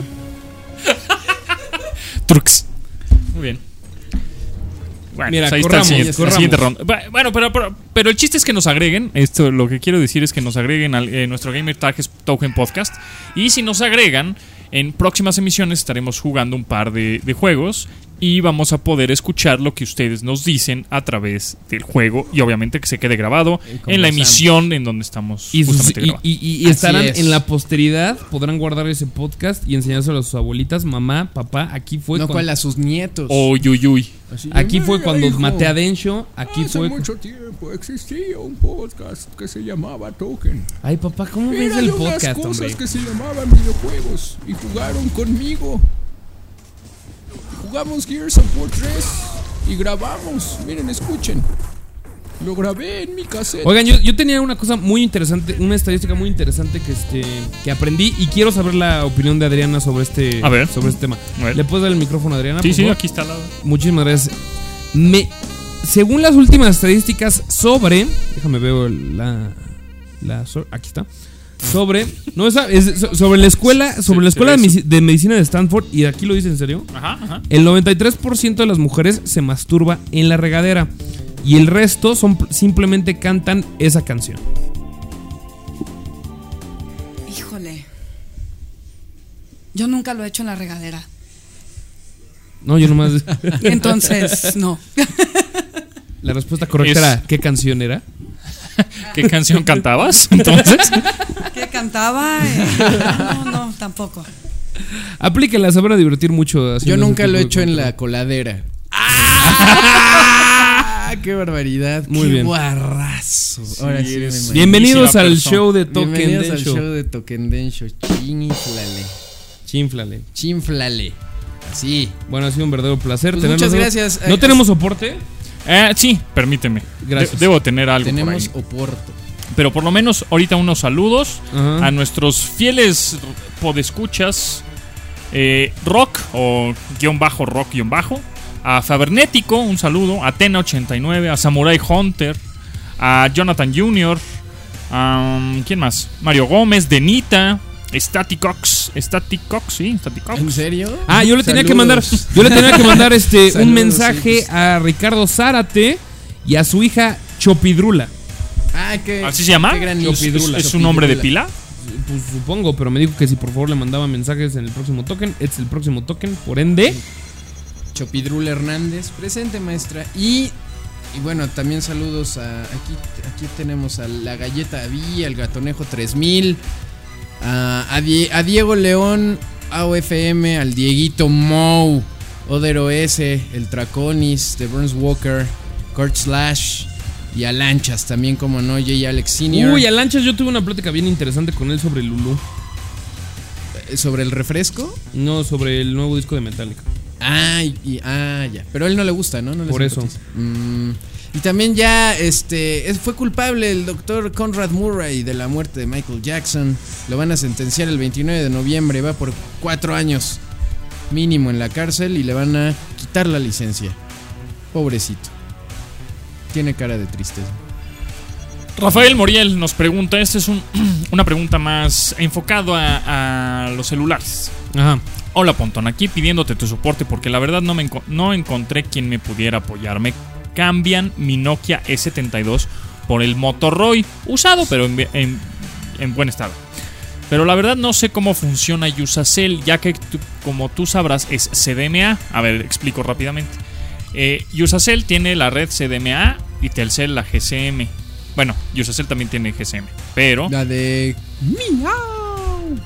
Trux. Muy bien. Bueno, Mira, pues ahí corramos, está el siguiente, la corramos. siguiente ronda. Bu- Bueno, pero, pero, pero el chiste es que nos agreguen. Esto lo que quiero decir es que nos agreguen al eh, nuestro Gamer Tag es Token Podcast. Y si nos agregan, en próximas emisiones estaremos jugando un par de, de juegos. Y vamos a poder escuchar lo que ustedes nos dicen a través del juego. Y obviamente que se quede grabado Y en la conversamos. emisión en donde estamos Y, sus- justamente y, grabando. y- y Así estarán es. en la posteridad, podrán guardar ese podcast y enseñárselo a sus abuelitas, mamá, papá. Aquí fue No, cuando, cual a sus nietos. Uy, uy, uy. Así, aquí fue Mira, cuando hijo, maté a Densho. Aquí Hace fue. mucho tiempo existía un podcast que se llamaba Token. Ay, papá, ¿cómo ves Era el de unas podcast, cosas hombre? que se llamaban videojuegos y jugaron conmigo. Jugamos Gears of War tres y grabamos. Miren, escuchen. Lo grabé en mi cassette. Oigan, yo, yo tenía una cosa muy interesante, una estadística muy interesante que este que aprendí y quiero saber la opinión de Adriana sobre este, A ver. sobre este tema. A ver. ¿Le puedes dar el micrófono a Adriana? Sí, por sí, favor? aquí está al lado. Muchísimas gracias. Me, según las últimas estadísticas sobre, déjame ver la, la so- aquí está. Sobre, no esa- es so- sobre la escuela, sobre la se escuela de, ve Misi- de medicina de Stanford, y aquí lo dice en serio. Ajá, ajá. El noventa y tres por ciento de las mujeres se masturba en la regadera y el resto son simplemente cantan esa canción. Híjole. Yo nunca lo he hecho en la regadera. No, yo nomás. Entonces, no. La respuesta correcta Es- era: ¿qué canción era? ¿Qué canción cantabas? Entonces, ¿Qué cantaba? Eh, no, no, tampoco. Aplíquela, se van a divertir mucho. Yo haciendo nunca ese lo he tipo de hecho en contenido. la coladera. ¡Ah! ¡Qué barbaridad! Muy ¡Qué bien. guarrazo! Ahora sí me eres imagino. Bienvenidos al persona. show de Token Bienvenidos al Densho. show de Token Densho. Chinflale. Chínflale. Chinflale. Así. Bueno, ha sido un verdadero placer Pues tenerlos. muchas gracias. ¿No tenemos soporte? eh, sí, permíteme. Gracias. De- debo tener algo Tenemos por ahí. Oporto. Pero por lo menos ahorita unos saludos Ajá. a nuestros fieles podescuchas eh, rock o guión bajo rock guión bajo. A Fabernético, un saludo. A Tena ochenta y nueve, a Samurai Hunter, a Jonathan junior Um, ¿Quién más? Mario Gómez, Denita, Staticox, Staticox, sí, Staticox. ¿En serio? Ah, yo le tenía que Saludos. mandar, yo le tenía que mandar este Saludos, un mensaje sí, pues. a Ricardo Zárate y a su hija Chopidrula. Ah, qué. ¿Así se llama? Qué gran ¿Es, Chopidrula. es un nombre de pila? Pues supongo, pero me dijo que si por favor le mandaba mensajes en el próximo token. Este es el próximo token, por ende. Chopidrula Hernández, presente maestra. Y, y bueno, también saludos a. Aquí, aquí tenemos a la Galleta Aví, al Gatonejo tres mil, a, a, Die- a Diego León, A O F M, al Dieguito Mou, Odero S, el Traconis, The Burns Walker, Kurt Slash y a Lanchas también, como no, J. Alex Senior. Uy, a Lanchas yo tuve una plática bien interesante con él sobre Lulu. ¿Sobre el refresco? No, sobre el nuevo disco de Metallica. Ah, y, y- ah, ya. Pero a él no le gusta, ¿no? No le Por eso. simpatiza. Mm, y también ya este es- fue culpable el doctor Conrad Murray de la muerte de Michael Jackson. Lo van a sentenciar el veintinueve de noviembre. Va por cuatro años mínimo en la cárcel y le van a quitar la licencia. Pobrecito. Tiene cara de tristeza. Rafael Moriel nos pregunta, esta es un- una pregunta más enfocado a, a los celulares. Ajá. Hola Pontón, aquí pidiéndote tu soporte porque la verdad no, me enco- no encontré quien me pudiera apoyar. Me cambian mi Nokia E setenta y dos por el Motorola usado pero en, en- en buen estado. Pero la verdad no sé cómo funciona Usacell, ya que tú- como tú sabrás es C D M A. A ver, explico rápidamente. Eh, Usacell tiene la red C D M A y Telcel la G C M. Bueno, Usacell también tiene G C M, pero La de Miau.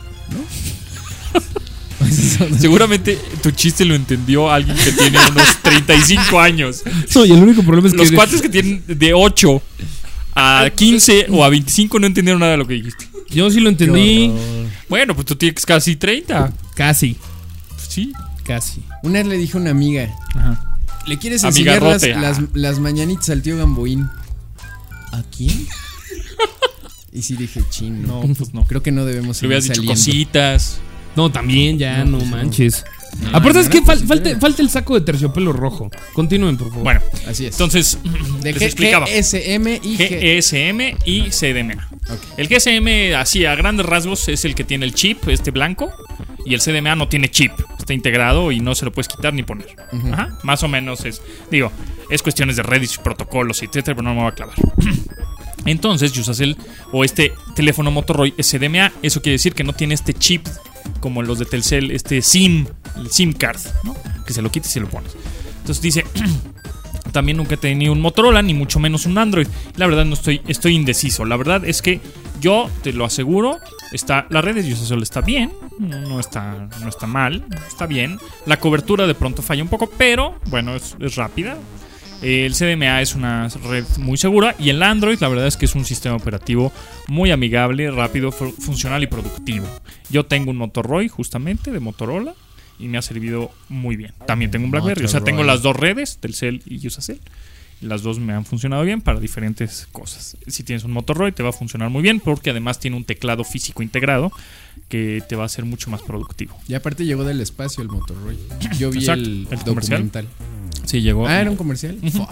seguramente tu chiste lo entendió alguien que tiene unos treinta y cinco años. No, y el único problema es que. Los cuates que tienen de ocho a quince o a veinticinco no entendieron nada de lo que dijiste. Yo sí lo entendí. Bueno, pues tú tienes casi treinta. Casi. Sí. Casi. Una vez le dije a una amiga, Ajá. ¿le quieres enseñar las, Amigarrote, las, ah. las mañanitas al tío Gamboín? ¿A quién? Y sí dije, chin, no, No, pues no. creo que no debemos Le seguir hubieras dicho saliendo. cositas. No, también ya, no, No, pues no. manches. No, Aparte no, es que no, fal- pues, falta, sí. falta el saco de terciopelo rojo. Continúen, por favor. Bueno, Así es. entonces de les G- explicaba. G S M y G. G S M y C D M A. Ok. El G S M, así a grandes rasgos, es el que tiene el chip, este blanco. Y el C D M A no tiene chip. Está integrado y no se lo puedes quitar ni poner. Ajá. Más o menos es. Digo, es cuestiones de redes, protocolos, etcétera, pero no me voy a clavar. Entonces, Usacell o este teléfono Motorola es C D M A. Eso quiere decir que no tiene este chip como los de Telcel, este SIM, el SIM card, ¿no? Que se lo quites y se lo pones. Entonces dice. También nunca he tenido un Motorola, ni mucho menos un Android. La verdad no estoy, estoy indeciso. La verdad es que yo te lo aseguro, está, la red de Usacell está bien, no, no está, no está mal, está bien. La cobertura de pronto falla un poco, pero bueno, es, es rápida. El C D M A es una red muy segura y el Android la verdad es que es un sistema operativo muy amigable, rápido, fu- funcional y productivo. Yo tengo un Motorola justamente de Motorola y me ha servido muy bien. También tengo un BlackBerry, o sea, tengo las dos redes, Telcel y Usacell. Las dos me han funcionado bien para diferentes cosas. Si tienes un Motorola te va a funcionar muy bien porque además tiene un teclado físico integrado que te va a hacer mucho más productivo. Y aparte llegó del espacio el Motorola. Yo vi Exacto, el, el comercial. documental. Sí, llegó. Ah, ¿era un comercial? Fuck.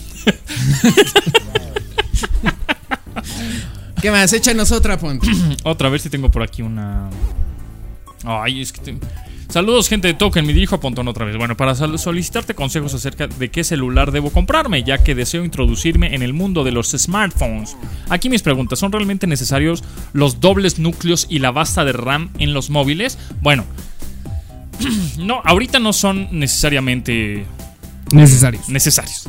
¿Qué más? Échanos otra, Ponte. Otra vez si tengo por aquí una. Ay, es que te... Saludos, gente de Token. Me dirijo a Pontón otra vez. Bueno, para sal- solicitarte consejos acerca de qué celular debo comprarme, ya que deseo introducirme en el mundo de los smartphones. Aquí mis preguntas: ¿son realmente necesarios los dobles núcleos y la basta de RAM en los móviles? Bueno, no, ahorita no son necesariamente Necesarios. necesarios.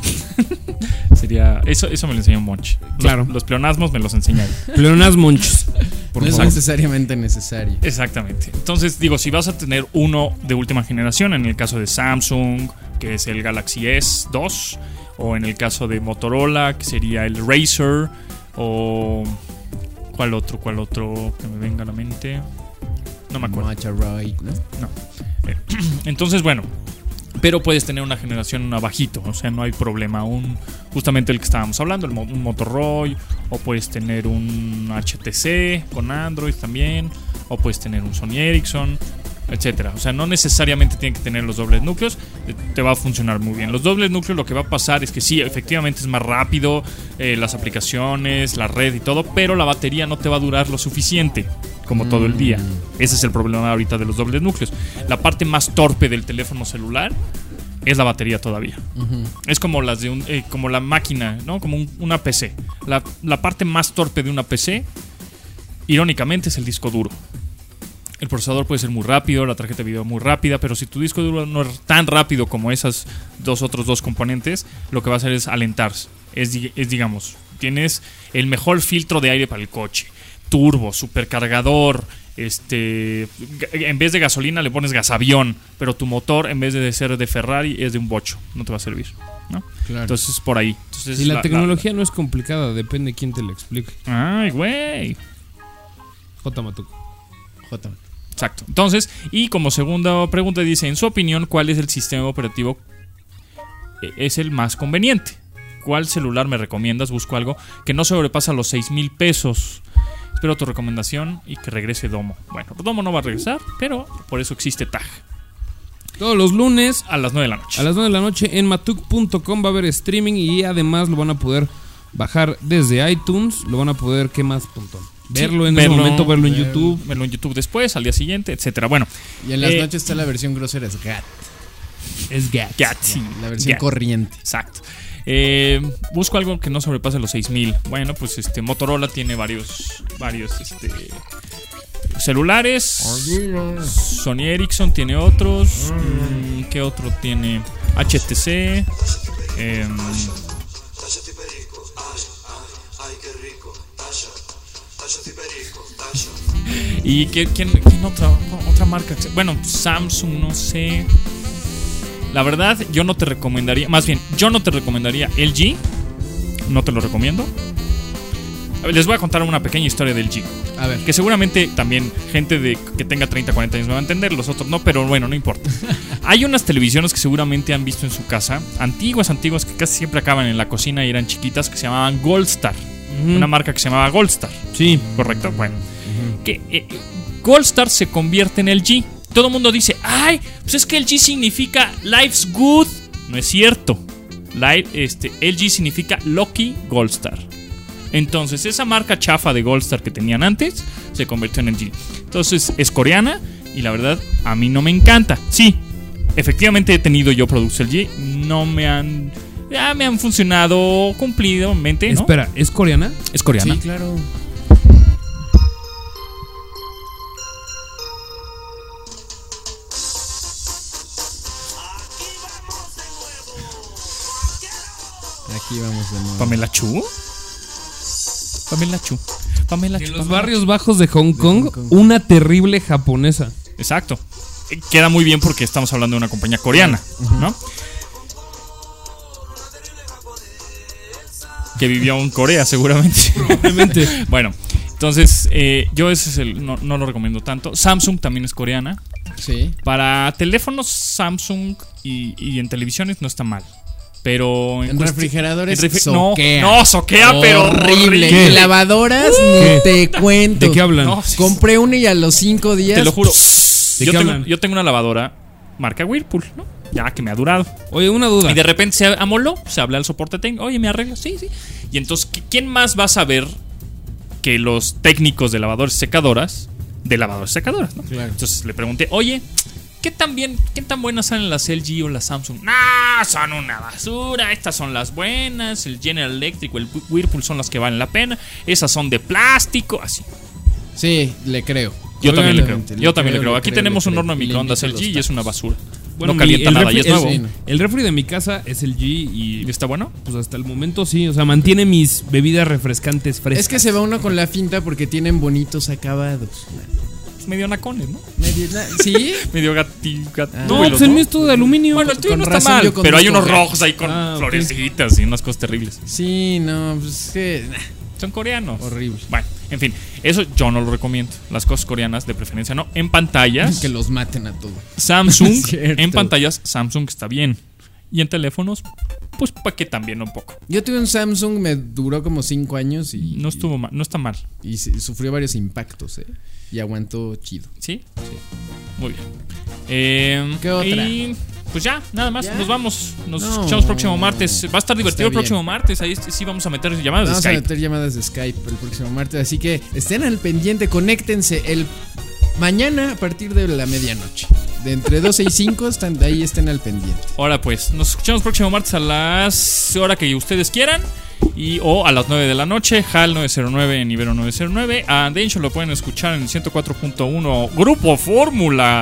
Sería eso, eso me lo enseñó Monch. Los, Claro. los pleonasmos me los enseñaron. Pleonas monchos. No es necesariamente necesario. Exactamente. Entonces, digo, si vas a tener uno de última generación, en el caso de Samsung, que es el Galaxy S dos, o en el caso de Motorola, que sería el Razer, o ¿cuál otro? ¿Cuál otro que me venga a la mente? No me acuerdo. Motorola, ¿no? No. Eh, Entonces, bueno, pero puedes tener una generación abajito, o sea, no hay problema. Un, justamente el que estábamos hablando, el, mo- un Motorola, o puedes tener un H T C con Android también, o puedes tener un Sony Ericsson, etcétera. O sea, no necesariamente tienen que tener los dobles núcleos, eh, te va a funcionar muy bien. Los dobles núcleos lo que va a pasar es que sí, efectivamente es más rápido, eh, las aplicaciones, la red y todo, pero la batería no te va a durar lo suficiente como todo el día. Ese es el problema ahorita de los dobles núcleos. La parte más torpe del teléfono celular es la batería todavía. Ujú. Es como las de un, eh, como la máquina, ¿no? Como un- una P C. La, la parte más torpe de una P C, irónicamente, es el disco duro. El procesador puede ser muy rápido, la tarjeta de video muy rápida, pero si tu disco duro no es tan rápido como esas dos otros dos componentes, lo que va a hacer es alentarse. Es, di- es digamos, tienes el mejor filtro de aire para el coche, turbo, supercargador, este, ga- en vez de gasolina le pones gasavión, pero tu motor en vez de ser de Ferrari es de un bocho, no te va a servir, ¿no? Claro. Entonces por ahí. Entonces, Y la, tecnología no es complicada, depende de quién te la explique. Ay, güey. J. Matuco. J. Exacto. Entonces, y como segunda pregunta dice, en su opinión, ¿cuál es el sistema operativo eh, es el más conveniente? ¿Cuál celular me recomiendas? Busco algo que no sobrepasa los seis mil pesos. Espero tu recomendación y que regrese Domo. Bueno, Domo no va a regresar, pero por eso existe Tag. Todos los lunes A las nueve de la noche. a las nueve de la noche en matuk punto com va a haber streaming y además lo van a poder bajar desde iTunes. Lo van a poder, ¿qué más, Pontón? Verlo en ese momento, verlo en YouTube. Verlo en YouTube después, al día siguiente, etcétera. Bueno, Y en las eh, noches está la versión grosera, es G A T. Es Gat. Gatsby. La versión Gat. corriente. Exacto. Eh, busco algo que no sobrepase los seis mil. Bueno, pues este Motorola tiene varios varios este celulares. Sony Ericsson tiene otros. Mm, ¿Qué otro tiene? H T C. em, ¿Y qué, quién, quién otra, otra marca? Bueno, Samsung, no sé. La verdad, yo no te recomendaría, más bien, yo no te recomendaría L G. No te lo recomiendo. Les voy a contar una pequeña historia del L G. A ver. Que seguramente también gente de que tenga treinta, cuarenta años me va a entender, los otros no, pero bueno, no importa. Hay unas televisiones que seguramente han visto en su casa, antiguas, antiguas, que casi siempre acaban en la cocina y eran chiquitas, que se llamaban Goldstar. Ujú. Una marca que se llamaba Goldstar. Sí. ¿Correcto? Bueno. Que eh, Goldstar se convierte en L G. Todo el mundo dice, ay, pues es que L G significa Life's Good. No es cierto. Life, este, L G significa Lucky Goldstar. Entonces, esa marca chafa de Goldstar que tenían antes se convirtió en L G. Entonces, es coreana y la verdad, a mí no me encanta. Sí, efectivamente he tenido yo productos L G. No me han... Ya me han funcionado cumplidamente, ¿no? Espera, ¿es coreana? Es coreana. Sí, claro. Aquí vamos de nuevo. Pamela Chu. Pamela Chu. Pamela Chu. En los Pamela barrios bajos de Hong De Kong, Hong Kong. una terrible japonesa. Exacto. Eh, Queda muy bien porque estamos hablando de una compañía coreana, ¿no? Que vivió en Corea, seguramente. Probablemente. Bueno, entonces, eh, yo ese es el. No, no lo recomiendo tanto. Samsung también es coreana. Sí. Para teléfonos, Samsung y, y en televisiones no está mal. Pero En cuesti- refrigeradores en refri- no, soquea. no, soquea, pero horrible. horrible. ¿Qué? Lavadoras, ni te cuento. ¿De qué hablan? No, sí, Compré una y a los cinco días. Te lo juro. ¿De Yo qué tengo, hablan? yo tengo una lavadora marca Whirlpool, ¿no? Ya que me ha durado. Oye, una duda. Y de repente se amoló, se habla al soporte técnico. Oye, ¿me arreglas? Sí, sí. Y entonces, ¿qui- ¿quién más va a saber que los técnicos de lavadores y secadoras? De lavadores y secadoras, ¿no? Claro. Entonces le pregunté, oye, ¿qué tan bien, qué tan buenas salen las L G o las Samsung? No, son una basura. Estas son las buenas. El General Electric o el Whirlpool son las que valen la pena. Esas son de plástico, así. Sí, le creo. Yo también le creo. Obviamente, Yo también le creo, creo. le Aquí creo, tenemos le un creo. horno de Y le microondas invito L G los y es una tacos. basura. Bueno, no mi- calienta el nada refri- y es nuevo. el- El refri de mi casa es el G y ¿Y está bueno? pues hasta el momento sí, o sea, mantiene mis bebidas refrescantes frescas. Es que se va uno con la finta porque tienen bonitos acabados. Es medio nacones, ¿no? Medio- na- ¿Sí? Medio gati, gat- Ah. No, túbelos, pues el mío es todo de aluminio. Bueno, el tuyo Con no está razón mal, yo pero hay conduzco unos gatos. rojos ahí con Ah, ok. florecitas y unas cosas terribles. Sí, no, pues es que. nah, Son coreanos. Horrible. Bueno, en fin, eso yo no lo recomiendo. Las cosas coreanas, de preferencia, no. En pantallas, Que los maten a todos. Samsung. Es cierto. En pantallas, Samsung está bien. Y en teléfonos, pues para que también un poco. Yo tuve un Samsung, me duró como cinco años y. No estuvo mal, no está mal. Y, se- sufrió varios impactos, ¿eh? Y aguantó chido. ¿Sí? Sí. Muy bien. Eh, ¿Qué otra? Y pues ya, nada más. ¿Ya? Nos vamos. Nos No. escuchamos próximo martes. Va a estar divertido el Está próximo bien. martes. Ahí sí vamos a meter llamadas Vamos de a Skype. meter llamadas de Skype el próximo martes. Así que estén al pendiente, conéctense el mañana a partir de la medianoche. De entre doce y cinco, están, ahí estén al pendiente. Ahora pues, nos escuchamos próximo martes a las hora que ustedes quieran. Y o a las nueve de la noche, H A L nueve cero nueve en Ibero nueve cero nueve. A Dencho lo pueden escuchar en ciento cuatro punto uno Grupo Fórmula.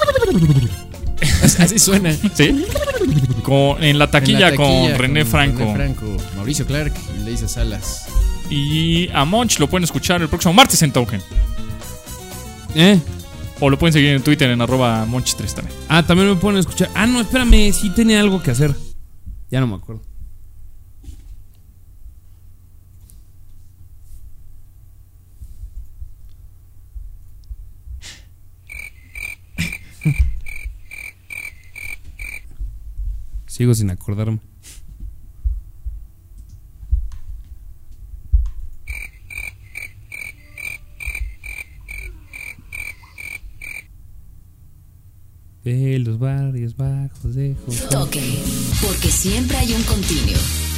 Así suena. ¿Sí? Con, en la taquilla, En la taquilla con René Franco. René Franco, Mauricio Clark y Leisa Salas. Y a Monch lo pueden escuchar el próximo martes en Token. ¿Eh? O lo pueden seguir en Twitter en arroba Monch tres también. Ah, también me pueden escuchar. Ah, no, espérame, sí tenía algo que hacer. Ya no me acuerdo. Sigo sin acordarme. De los barrios bajos de Hong Kong. Toque, porque siempre hay un continuo.